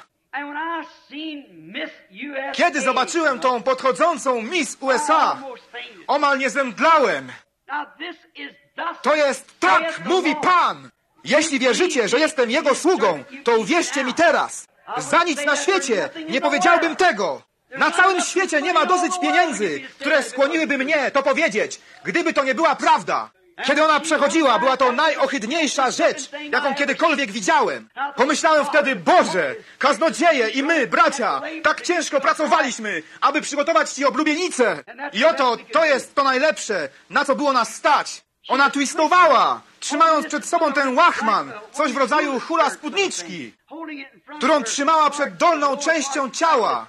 Kiedy zobaczyłem tą podchodzącą Miss U S A, omal nie zemdlałem. To jest tak, mówi Pan. Jeśli wierzycie, że jestem Jego sługą, to uwierzcie mi teraz. Za nic na świecie nie powiedziałbym tego. Na całym świecie nie ma dosyć pieniędzy, które skłoniłyby mnie to powiedzieć, gdyby to nie była prawda. Kiedy ona przechodziła, była to najohydniejsza rzecz, jaką kiedykolwiek widziałem. Pomyślałem wtedy: Boże, kaznodzieje i my, bracia, tak ciężko pracowaliśmy, aby przygotować Ci oblubienicę. I oto to jest to najlepsze, na co było nas stać. Ona twistowała, trzymając przed sobą ten łachman, coś w rodzaju hula spódniczki, którą trzymała przed dolną częścią ciała,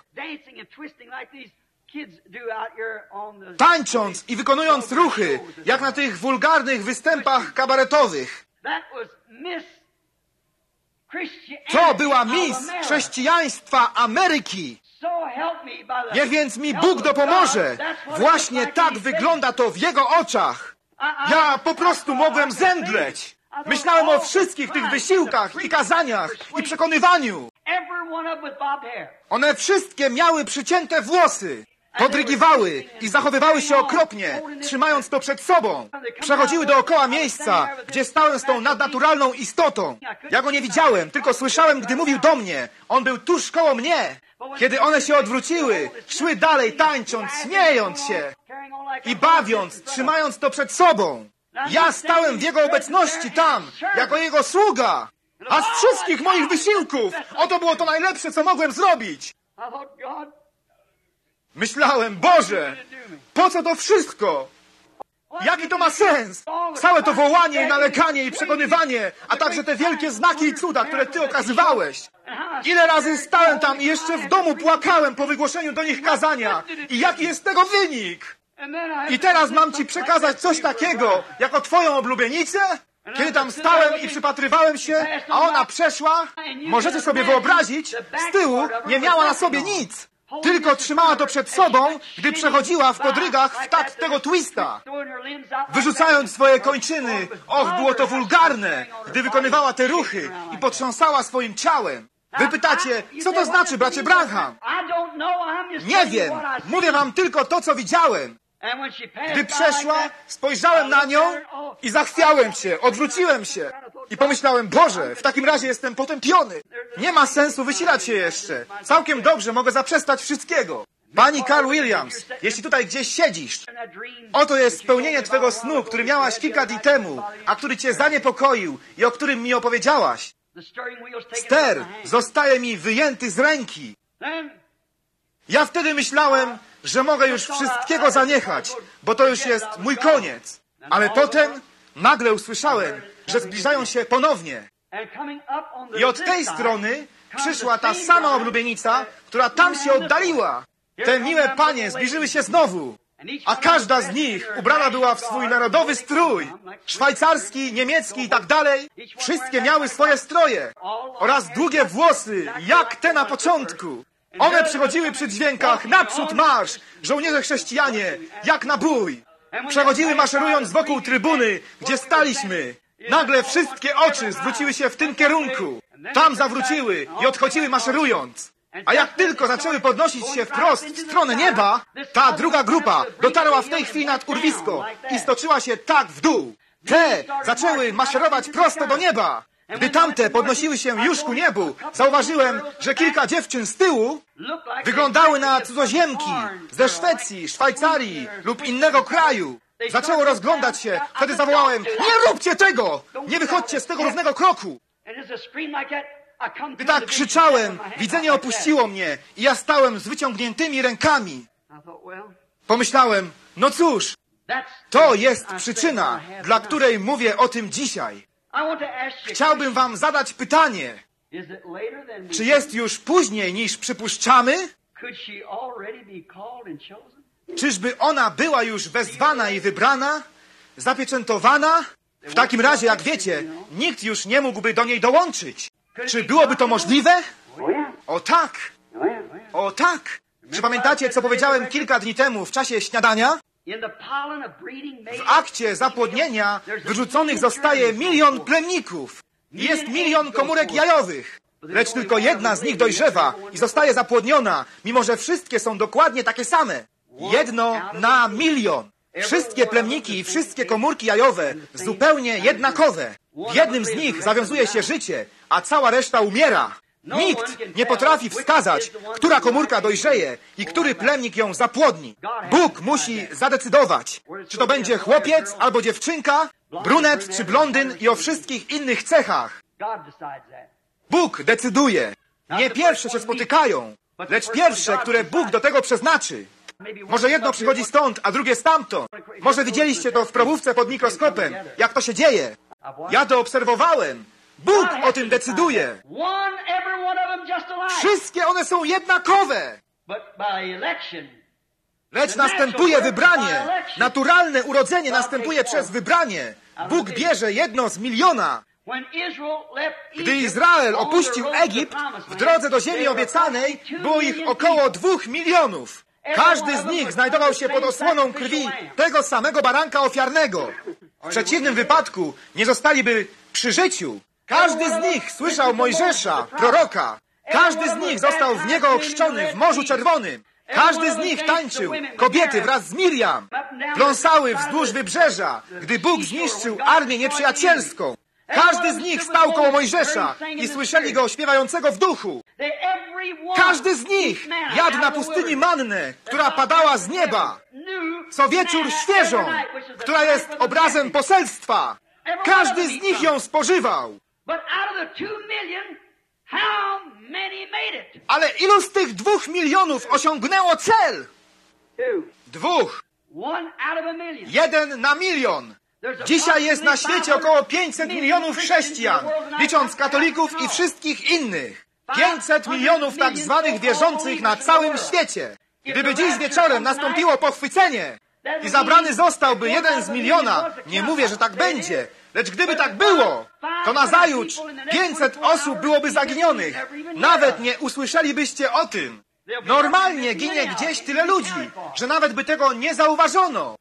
tańcząc i wykonując ruchy, jak na tych wulgarnych występach kabaretowych. To była Miss Chrześcijaństwa Ameryki. Niech więc mi Bóg dopomoże. Właśnie tak wygląda to w Jego oczach. Ja po prostu mogłem zemdleć. Myślałem o wszystkich tych wysiłkach i kazaniach i przekonywaniu. One wszystkie miały przycięte włosy. Podrygiwały i zachowywały się okropnie, trzymając to przed sobą. Przechodziły dookoła miejsca, gdzie stałem z tą nadnaturalną istotą. Ja go nie widziałem, tylko słyszałem, gdy mówił do mnie. On był tuż koło mnie. Kiedy one się odwróciły, szły dalej tańcząc, śmiejąc się i bawiąc, trzymając to przed sobą. Ja stałem w Jego obecności tam, jako Jego sługa. A z wszystkich moich wysiłków, oto było to najlepsze, co mogłem zrobić. Myślałem: Boże, po co to wszystko? Jaki to ma sens? Całe to wołanie i naleganie i przekonywanie, a także te wielkie znaki i cuda, które Ty okazywałeś. Ile razy stałem tam i jeszcze w domu płakałem po wygłoszeniu do nich kazania. I jaki jest tego wynik? I teraz mam Ci przekazać coś takiego, jako Twoją oblubienicę? Kiedy tam stałem i przypatrywałem się, a ona przeszła, możecie sobie wyobrazić, z tyłu nie miała na sobie nic. Tylko trzymała to przed sobą, gdy przechodziła w podrygach w takt tego twista. Wyrzucając swoje kończyny, och, było to wulgarne, gdy wykonywała te ruchy i potrząsała swoim ciałem. Wy pytacie, co to znaczy, bracie Branham? Nie wiem, mówię wam tylko to, co widziałem. Gdy przeszła, spojrzałem na nią i zachwiałem się, odwróciłem się. I pomyślałem, Boże, w takim razie jestem potępiony. Nie ma sensu wysilać się jeszcze. Całkiem dobrze mogę zaprzestać wszystkiego. Pani Carl Williams, jeśli tutaj gdzieś siedzisz, oto jest spełnienie twego snu, który miałaś kilka dni temu, a który cię zaniepokoił i o którym mi opowiedziałaś. Ster zostaje mi wyjęty z ręki. Ja wtedy myślałem, że mogę już wszystkiego zaniechać, bo to już jest mój koniec. Ale potem nagle usłyszałem, że zbliżają się ponownie. I od tej strony przyszła ta sama oblubienica, która tam się oddaliła. Te miłe panie zbliżyły się znowu, a każda z nich ubrana była w swój narodowy strój, szwajcarski, niemiecki i tak dalej. Wszystkie miały swoje stroje oraz długie włosy, jak te na początku. One przychodziły przy dźwiękach naprzód marsz, żołnierze chrześcijanie, jak na bój. Przechodziły maszerując wokół trybuny, gdzie staliśmy. Nagle wszystkie oczy zwróciły się w tym kierunku. Tam zawróciły i odchodziły maszerując. A jak tylko zaczęły podnosić się wprost w stronę nieba, ta druga grupa dotarła w tej chwili nad urwisko i stoczyła się tak w dół. Te zaczęły maszerować prosto do nieba. Gdy tamte podnosiły się już ku niebu, zauważyłem, że kilka dziewczyn z tyłu wyglądały na cudzoziemki ze Szwecji, Szwajcarii lub innego kraju. Zaczęło rozglądać się. Wtedy zawołałem, nie róbcie tego! Nie wychodźcie z tego równego kroku! Gdy tak krzyczałem, widzenie opuściło mnie i ja stałem z wyciągniętymi rękami. Pomyślałem, no cóż, to jest przyczyna, dla której mówię o tym dzisiaj. Chciałbym wam zadać pytanie. Czy jest już później niż przypuszczamy? Czyżby ona była już wezwana i wybrana? Zapieczętowana? W takim razie, jak wiecie, nikt już nie mógłby do niej dołączyć. Czy byłoby to możliwe? O tak! O tak! Czy pamiętacie, co powiedziałem kilka dni temu w czasie śniadania? W akcie zapłodnienia wyrzuconych zostaje milion plemników. Jest milion komórek jajowych. Lecz tylko jedna z nich dojrzewa i zostaje zapłodniona, mimo że wszystkie są dokładnie takie same. Jedno na milion. Wszystkie plemniki i wszystkie komórki jajowe zupełnie jednakowe. W jednym z nich zawiązuje się życie, a cała reszta umiera. Nikt nie potrafi wskazać, która komórka dojrzeje i który plemnik ją zapłodni. Bóg musi zadecydować, czy to będzie chłopiec albo dziewczynka, brunet czy blondyn i o wszystkich innych cechach. Bóg decyduje. Nie pierwsze się spotykają, lecz pierwsze, które Bóg do tego przeznaczy. Może jedno przychodzi stąd, a drugie stamtąd. Może widzieliście to w probówce pod mikroskopem, jak to się dzieje. Ja to obserwowałem. Bóg o tym decyduje. Wszystkie one są jednakowe. Lecz następuje wybranie. Naturalne urodzenie następuje przez wybranie. Bóg bierze jedno z miliona. Gdy Izrael opuścił Egipt, w drodze do ziemi obiecanej było ich około dwóch milionów. Każdy z nich znajdował się pod osłoną krwi tego samego baranka ofiarnego. W przeciwnym wypadku nie zostaliby przy życiu. Każdy z nich słyszał Mojżesza, proroka. Każdy z nich został w niego ochrzczony w Morzu Czerwonym. Każdy z nich tańczył, kobiety wraz z Miriam. Pląsały wzdłuż wybrzeża, gdy Bóg zniszczył armię nieprzyjacielską. Każdy z nich stał koło Mojżesza i słyszeli go śpiewającego w duchu. Każdy z nich jadł na pustyni mannę, która padała z nieba. Co wieczór świeżą, która jest obrazem poselstwa. Każdy z nich ją spożywał. Ale ilu z tych dwóch milionów osiągnęło cel? Dwóch. Jeden na milion. Dzisiaj jest na świecie około pięćset milionów chrześcijan, licząc katolików i wszystkich innych. pięćset milionów tak zwanych wierzących na całym świecie. Gdyby dziś wieczorem nastąpiło pochwycenie i zabrany zostałby jeden z miliona, nie mówię, że tak będzie, lecz gdyby tak było, to nazajutrz pięćset osób byłoby zaginionych. Nawet nie usłyszelibyście o tym. Normalnie ginie gdzieś tyle ludzi, że nawet by tego nie zauważono.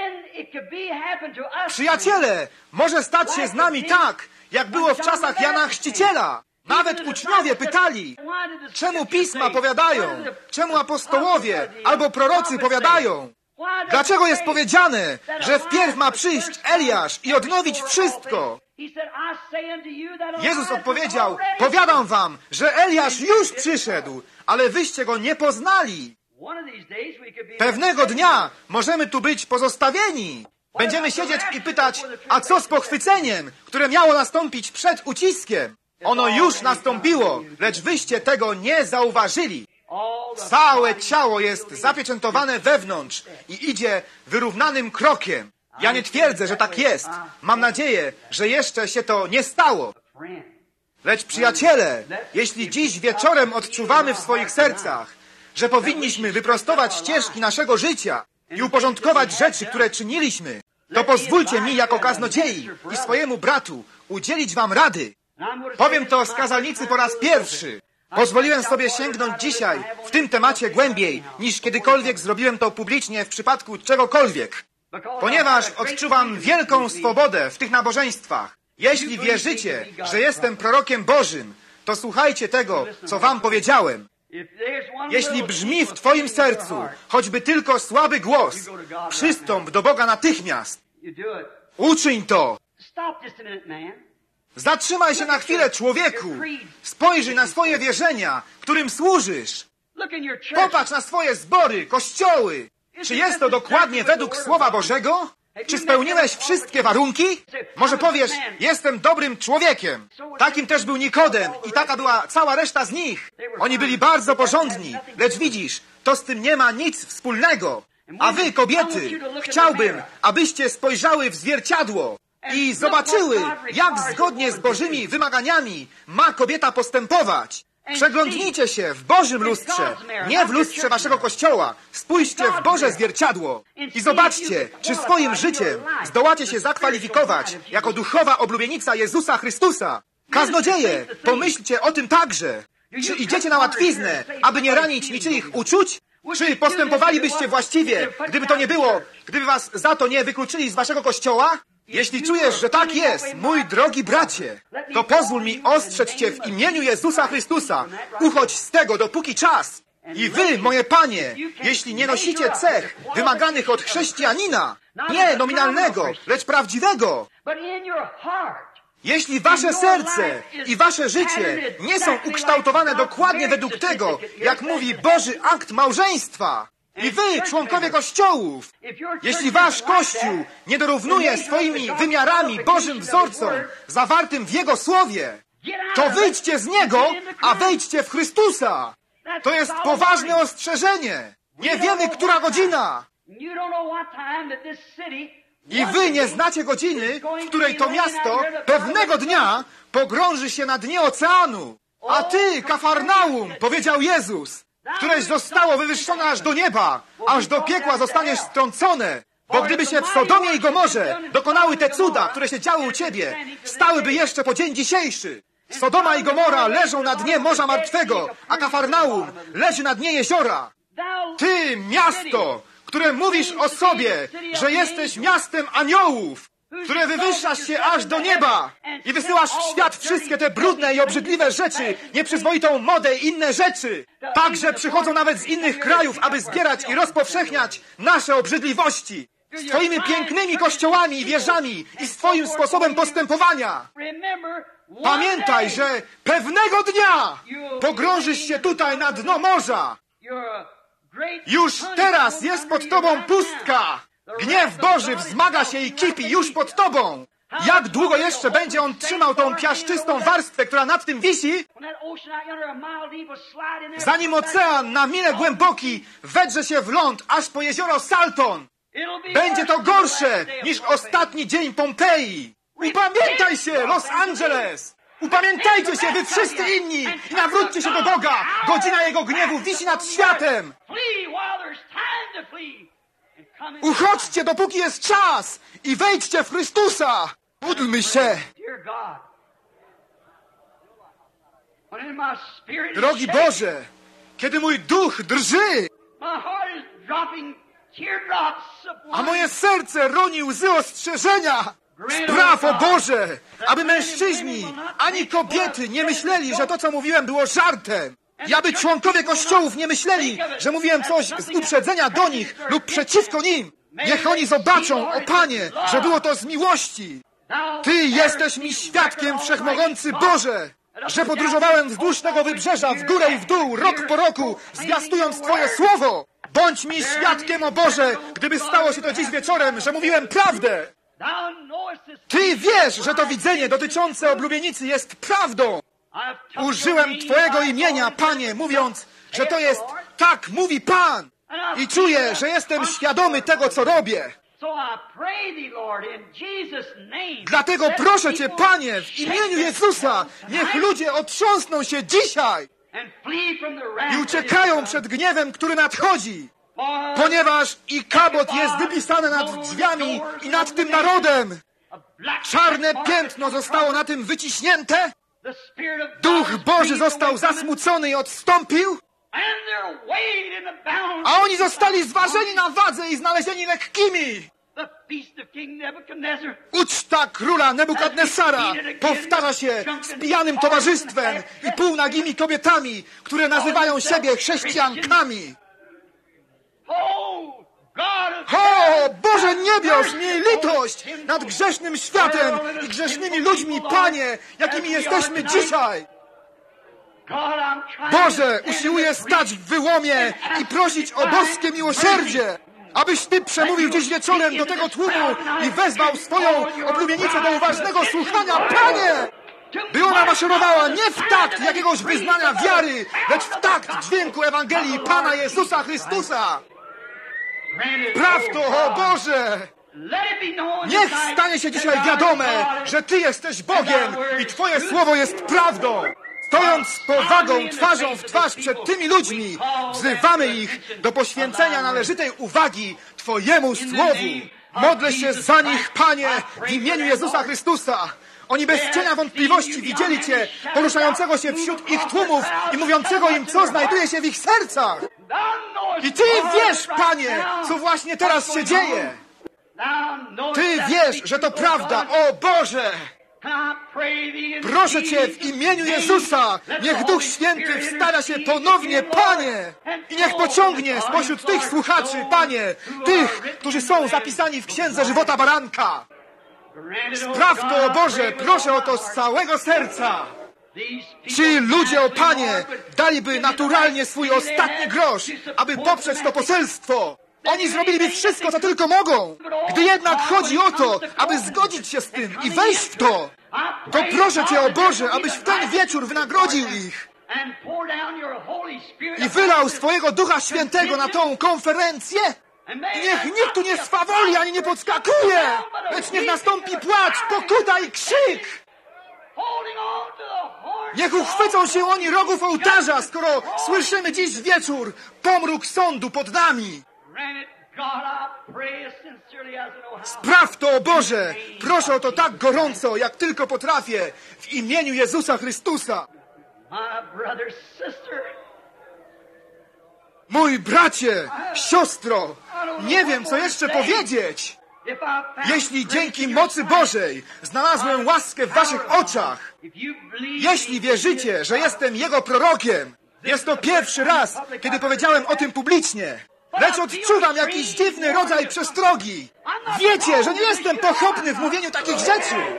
Przyjaciele, może stać się z nami tak, jak było w czasach Jana Chrzciciela. Nawet uczniowie pytali, czemu pisma powiadają, czemu apostołowie albo prorocy powiadają. Dlaczego jest powiedziane, że wpierw ma przyjść Eliasz i odnowić wszystko? Jezus odpowiedział, powiadam wam, że Eliasz już przyszedł, ale wyście go nie poznali. Pewnego dnia możemy tu być pozostawieni. Będziemy siedzieć i pytać, a co z pochwyceniem, które miało nastąpić przed uciskiem? Ono już nastąpiło, lecz wyście tego nie zauważyli. Całe ciało jest zapieczętowane wewnątrz i idzie wyrównanym krokiem. Ja nie twierdzę, że tak jest. Mam nadzieję, że jeszcze się to nie stało. Lecz przyjaciele, jeśli dziś wieczorem odczuwamy w swoich sercach, że powinniśmy wyprostować ścieżki naszego życia i uporządkować rzeczy, które czyniliśmy, to pozwólcie mi jako kaznodziei i swojemu bratu udzielić wam rady. Powiem to z kazalnicy po raz pierwszy. Pozwoliłem sobie sięgnąć dzisiaj w tym temacie głębiej, niż kiedykolwiek zrobiłem to publicznie w przypadku czegokolwiek. Ponieważ odczuwam wielką swobodę w tych nabożeństwach. Jeśli wierzycie, że jestem prorokiem Bożym, to słuchajcie tego, co wam powiedziałem. Jeśli brzmi w twoim sercu choćby tylko słaby głos, przystąp do Boga natychmiast. Uczyń to. Zatrzymaj się na chwilę, człowieku. Spojrzyj na swoje wierzenia, którym służysz. Popatrz na swoje zbory, kościoły. Czy jest to dokładnie według Słowa Bożego? Czy spełniłeś wszystkie warunki? Może powiesz, jestem dobrym człowiekiem. Takim też był Nikodem i taka była cała reszta z nich. Oni byli bardzo porządni, lecz widzisz, to z tym nie ma nic wspólnego. A wy, kobiety, chciałbym, abyście spojrzały w zwierciadło i zobaczyły, jak zgodnie z Bożymi wymaganiami ma kobieta postępować. Przeglądnijcie się w Bożym lustrze, nie w lustrze waszego kościoła. Spójrzcie w Boże zwierciadło i zobaczcie, czy swoim życiem zdołacie się zakwalifikować jako duchowa oblubienica Jezusa Chrystusa. Kaznodzieje, pomyślcie o tym także. Czy idziecie na łatwiznę, aby nie ranić niczyich uczuć? Czy postępowalibyście właściwie, gdyby to nie było, gdyby was za to nie wykluczyli z waszego kościoła? Jeśli czujesz, że tak jest, mój drogi bracie, to pozwól mi ostrzec cię w imieniu Jezusa Chrystusa. Uchodź z tego, dopóki czas. I wy, moje panie, jeśli nie nosicie cech wymaganych od chrześcijanina, nie nominalnego, lecz prawdziwego, jeśli wasze serce i wasze życie nie są ukształtowane dokładnie według tego, jak mówi Boży akt małżeństwa, i wy, członkowie kościołów, jeśli wasz Kościół nie dorównuje swoimi wymiarami Bożym wzorcom zawartym w Jego Słowie, to wyjdźcie z Niego, a wejdźcie w Chrystusa. To jest poważne ostrzeżenie. Nie wiemy, która godzina. I wy nie znacie godziny, w której to miasto pewnego dnia pogrąży się na dnie oceanu. A ty, Kafarnaum, powiedział Jezus, któreś zostało wywyższone aż do nieba, aż do piekła zostaniesz strącone. Bo gdyby się w Sodomie i Gomorze dokonały te cuda, które się działy u ciebie, stałyby jeszcze po dzień dzisiejszy. Sodoma i Gomora leżą na dnie Morza Martwego, a Kafarnaum leży na dnie jeziora. Ty, miasto, które mówisz o sobie, że jesteś miastem aniołów, które wywyższasz się aż do nieba i wysyłasz w świat wszystkie te brudne i obrzydliwe rzeczy, nieprzyzwoitą modę i inne rzeczy. Także przychodzą nawet z innych krajów, aby zbierać i rozpowszechniać nasze obrzydliwości. Z twoimi pięknymi kościołami i wieżami i z twoim sposobem postępowania. Pamiętaj, że pewnego dnia pogrążysz się tutaj na dno morza. Już teraz jest pod tobą pustka. Gniew Boży wzmaga się i kipi już pod tobą. Jak długo jeszcze będzie on trzymał tą piaszczystą warstwę, która nad tym wisi? Zanim ocean na mile głęboki wedrze się w ląd, aż po jezioro Salton. Będzie to gorsze niż ostatni dzień Pompeji. Upamiętaj się, Los Angeles! Upamiętajcie się, wy wszyscy inni i nawróćcie się do Boga! Godzina Jego gniewu wisi nad światem! Uchodźcie, dopóki jest czas i wejdźcie w Chrystusa! Módlmy się! Drogi Boże, kiedy mój duch drży, a moje serce roni łzy ostrzeżenia, spraw, o Boże, aby mężczyźni ani kobiety nie myśleli, że to, co mówiłem, było żartem. I aby członkowie kościołów nie myśleli, że mówiłem coś z uprzedzenia do nich lub przeciwko nim. Niech oni zobaczą, o Panie, że było to z miłości. Ty jesteś mi świadkiem, Wszechmogący Boże, że podróżowałem wzdłuż tego wybrzeża, w górę i w dół, rok po roku, zwiastując Twoje słowo. Bądź mi świadkiem, o Boże, gdyby stało się to dziś wieczorem, że mówiłem prawdę. Ty wiesz, że to widzenie dotyczące oblubienicy jest prawdą. Użyłem Twojego imienia, Panie, mówiąc, że to jest tak mówi Pan. I czuję, że jestem świadomy tego, co robię. Dlatego proszę Cię, Panie, w imieniu Jezusa, niech ludzie otrząsną się dzisiaj i uciekają przed gniewem, który nadchodzi. Ponieważ i kabot jest wypisany nad drzwiami i nad tym narodem. Czarne piętno zostało na tym wyciśnięte. Duch Boży został zasmucony i odstąpił. A oni zostali zważeni na wadze i znalezieni lekkimi. Uczta króla Nebukadnesara powtarza się z pijanym towarzystwem i półnagimi kobietami, które nazywają siebie chrześcijankami. O, Boże niebios, miej litość nad grzesznym światem i grzesznymi ludźmi, Panie, jakimi jesteśmy dzisiaj. Boże, usiłuję stać w wyłomie i prosić o boskie miłosierdzie, abyś Ty przemówił dziś wieczorem do tego tłumu i wezwał swoją oblubienicę do uważnego słuchania, Panie! By ona maszerowała nie w takt jakiegoś wyznania wiary, lecz w takt dźwięku Ewangelii Pana Jezusa Chrystusa. Praw to, o Boże! Niech stanie się dzisiaj wiadome, że Ty jesteś Bogiem i Twoje słowo jest prawdą. Stojąc z powagą, twarzą w twarz przed tymi ludźmi, wzywamy ich do poświęcenia należytej uwagi Twojemu słowu. Modlę się za nich, Panie, w imieniu Jezusa Chrystusa. Oni bez cienia wątpliwości widzieli Cię, poruszającego się wśród ich tłumów i mówiącego im, co znajduje się w ich sercach. I Ty wiesz, Panie, co właśnie teraz się dzieje. Ty wiesz, że to prawda, o Boże! Proszę Cię w imieniu Jezusa, niech Duch Święty wstara się ponownie, Panie, i niech pociągnie spośród tych słuchaczy, Panie, tych, którzy są zapisani w Księdze Żywota Baranka. Spraw to, o Boże, proszę o to z całego serca. Ci ludzie, o Panie, daliby naturalnie swój ostatni grosz, aby poprzeć to poselstwo. Oni zrobiliby wszystko, co tylko mogą. Gdy jednak chodzi o to, aby zgodzić się z tym i wejść w to, to proszę Cię, o Boże, abyś w ten wieczór wynagrodził ich i wylał swojego Ducha Świętego na tą konferencję. I niech nikt tu nie swawoli ani nie podskakuje, lecz niech nastąpi płacz, pokuta i krzyk. Niech uchwycą się oni rogów ołtarza, skoro słyszymy dziś wieczór pomruk sądu pod nami. Spraw to, o Boże! Proszę o to tak gorąco, jak tylko potrafię, w imieniu Jezusa Chrystusa. Mój bracie, siostro, nie wiem, co jeszcze powiedzieć. Jeśli dzięki mocy Bożej znalazłem łaskę w waszych oczach, jeśli wierzycie, że jestem Jego prorokiem, jest to pierwszy raz, kiedy powiedziałem o tym publicznie. Lecz odczuwam jakiś dziwny rodzaj przestrogi. Wiecie, że nie jestem pochopny w mówieniu takich rzeczy.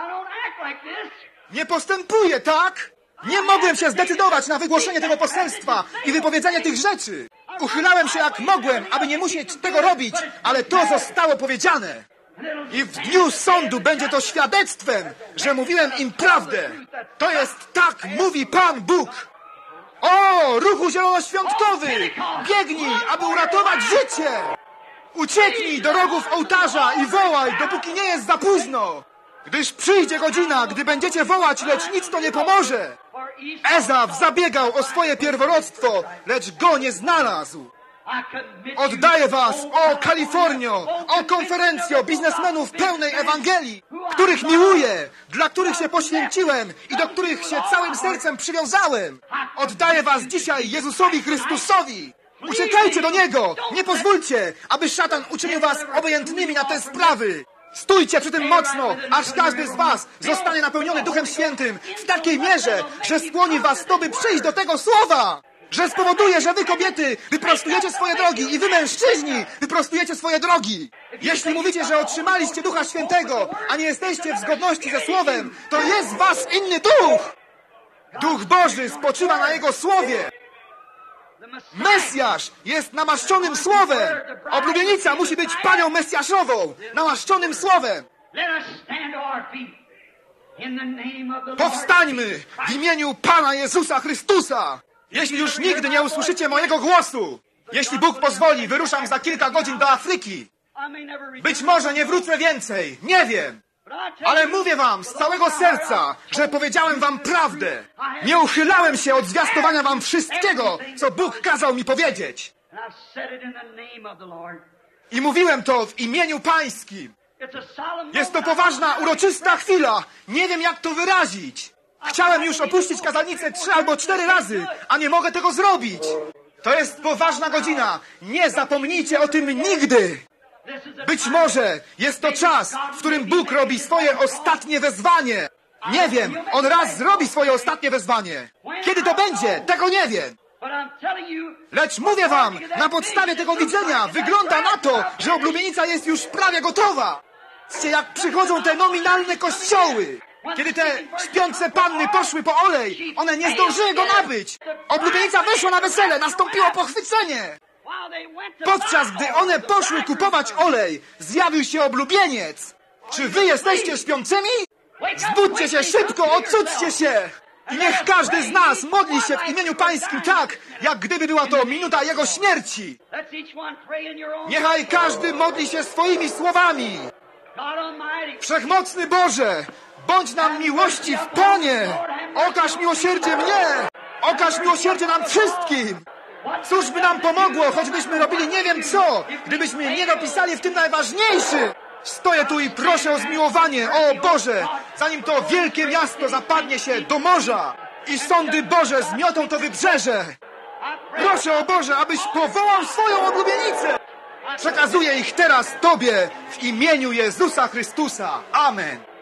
Nie postępuję tak. Nie mogłem się zdecydować na wygłoszenie tego poselstwa i wypowiedzenie tych rzeczy. Uchylałem się jak mogłem, aby nie musieć tego robić, ale to zostało powiedziane. I w dniu sądu będzie to świadectwem, że mówiłem im prawdę. To jest tak, mówi Pan Bóg. O, ruchu zielonoświątkowy! Biegnij, aby uratować życie! Ucieknij do rogów ołtarza i wołaj, dopóki nie jest za późno. Gdyż przyjdzie godzina, gdy będziecie wołać, lecz nic to nie pomoże. Ezaw zabiegał o swoje pierworództwo, lecz go nie znalazł. Oddaję was, o Kalifornio, o konferencjo biznesmenów pełnej Ewangelii, których miłuję, dla których się poświęciłem i do których się całym sercem przywiązałem. Oddaję was dzisiaj Jezusowi Chrystusowi. Uciekajcie do Niego! Nie pozwólcie, aby szatan uczynił was obojętnymi na te sprawy. Stójcie przy tym mocno, aż każdy z was zostanie napełniony Duchem Świętym w takiej mierze, że skłoni was to, by przyjść do tego słowa. Że spowoduje, że wy kobiety wyprostujecie swoje drogi i wy mężczyźni wyprostujecie swoje drogi. Jeśli mówicie, że otrzymaliście Ducha Świętego, a nie jesteście w zgodności ze Słowem, to jest w was inny duch. Duch Boży spoczywa na Jego Słowie. Mesjasz jest namaszczonym Słowem. Oblubienica musi być panią Mesjaszową, namaszczonym Słowem. Powstańmy w imieniu Pana Jezusa Chrystusa. Jeśli już nigdy nie usłyszycie mojego głosu, jeśli Bóg pozwoli, wyruszam za kilka godzin do Afryki. Być może nie wrócę więcej, nie wiem. Ale mówię wam z całego serca, że powiedziałem wam prawdę. Nie uchylałem się od zwiastowania wam wszystkiego, co Bóg kazał mi powiedzieć. I mówiłem to w imieniu Pańskim. Jest to poważna, uroczysta chwila. Nie wiem, jak to wyrazić. Chciałem już opuścić kazalnicę trzy albo cztery razy, a nie mogę tego zrobić. To jest poważna godzina. Nie zapomnijcie o tym nigdy. Być może jest to czas, w którym Bóg robi swoje ostatnie wezwanie. Nie wiem, On raz zrobi swoje ostatnie wezwanie. Kiedy to będzie, tego nie wiem. Lecz mówię wam, na podstawie tego widzenia wygląda na to, że oblubienica jest już prawie gotowa. Widzicie, jak przychodzą te nominalne kościoły. Kiedy te śpiące panny poszły po olej, one nie zdążyły go nabyć. Oblubienica weszła na wesele, nastąpiło pochwycenie. Podczas gdy one poszły kupować olej, zjawił się oblubieniec. Czy wy jesteście śpiącymi? Zbudźcie się szybko, odcudźcie się! I niech każdy z nas modli się w imieniu Pańskim tak, jak gdyby była to minuta Jego śmierci. Niechaj każdy modli się swoimi słowami. Wszechmocny Boże, bądź nam miłościw, Panie! Okaż miłosierdzie mnie! Okaż miłosierdzie nam wszystkim! Cóż by nam pomogło, choćbyśmy robili nie wiem co, gdybyśmy nie dopisali w tym najważniejszym! Stoję tu i proszę o zmiłowanie, o Boże, zanim to wielkie miasto zapadnie się do morza i sądy Boże zmiotą to wybrzeże. Proszę o Boże, abyś powołał swoją oblubienicę. Przekazuję ich teraz Tobie w imieniu Jezusa Chrystusa. Amen.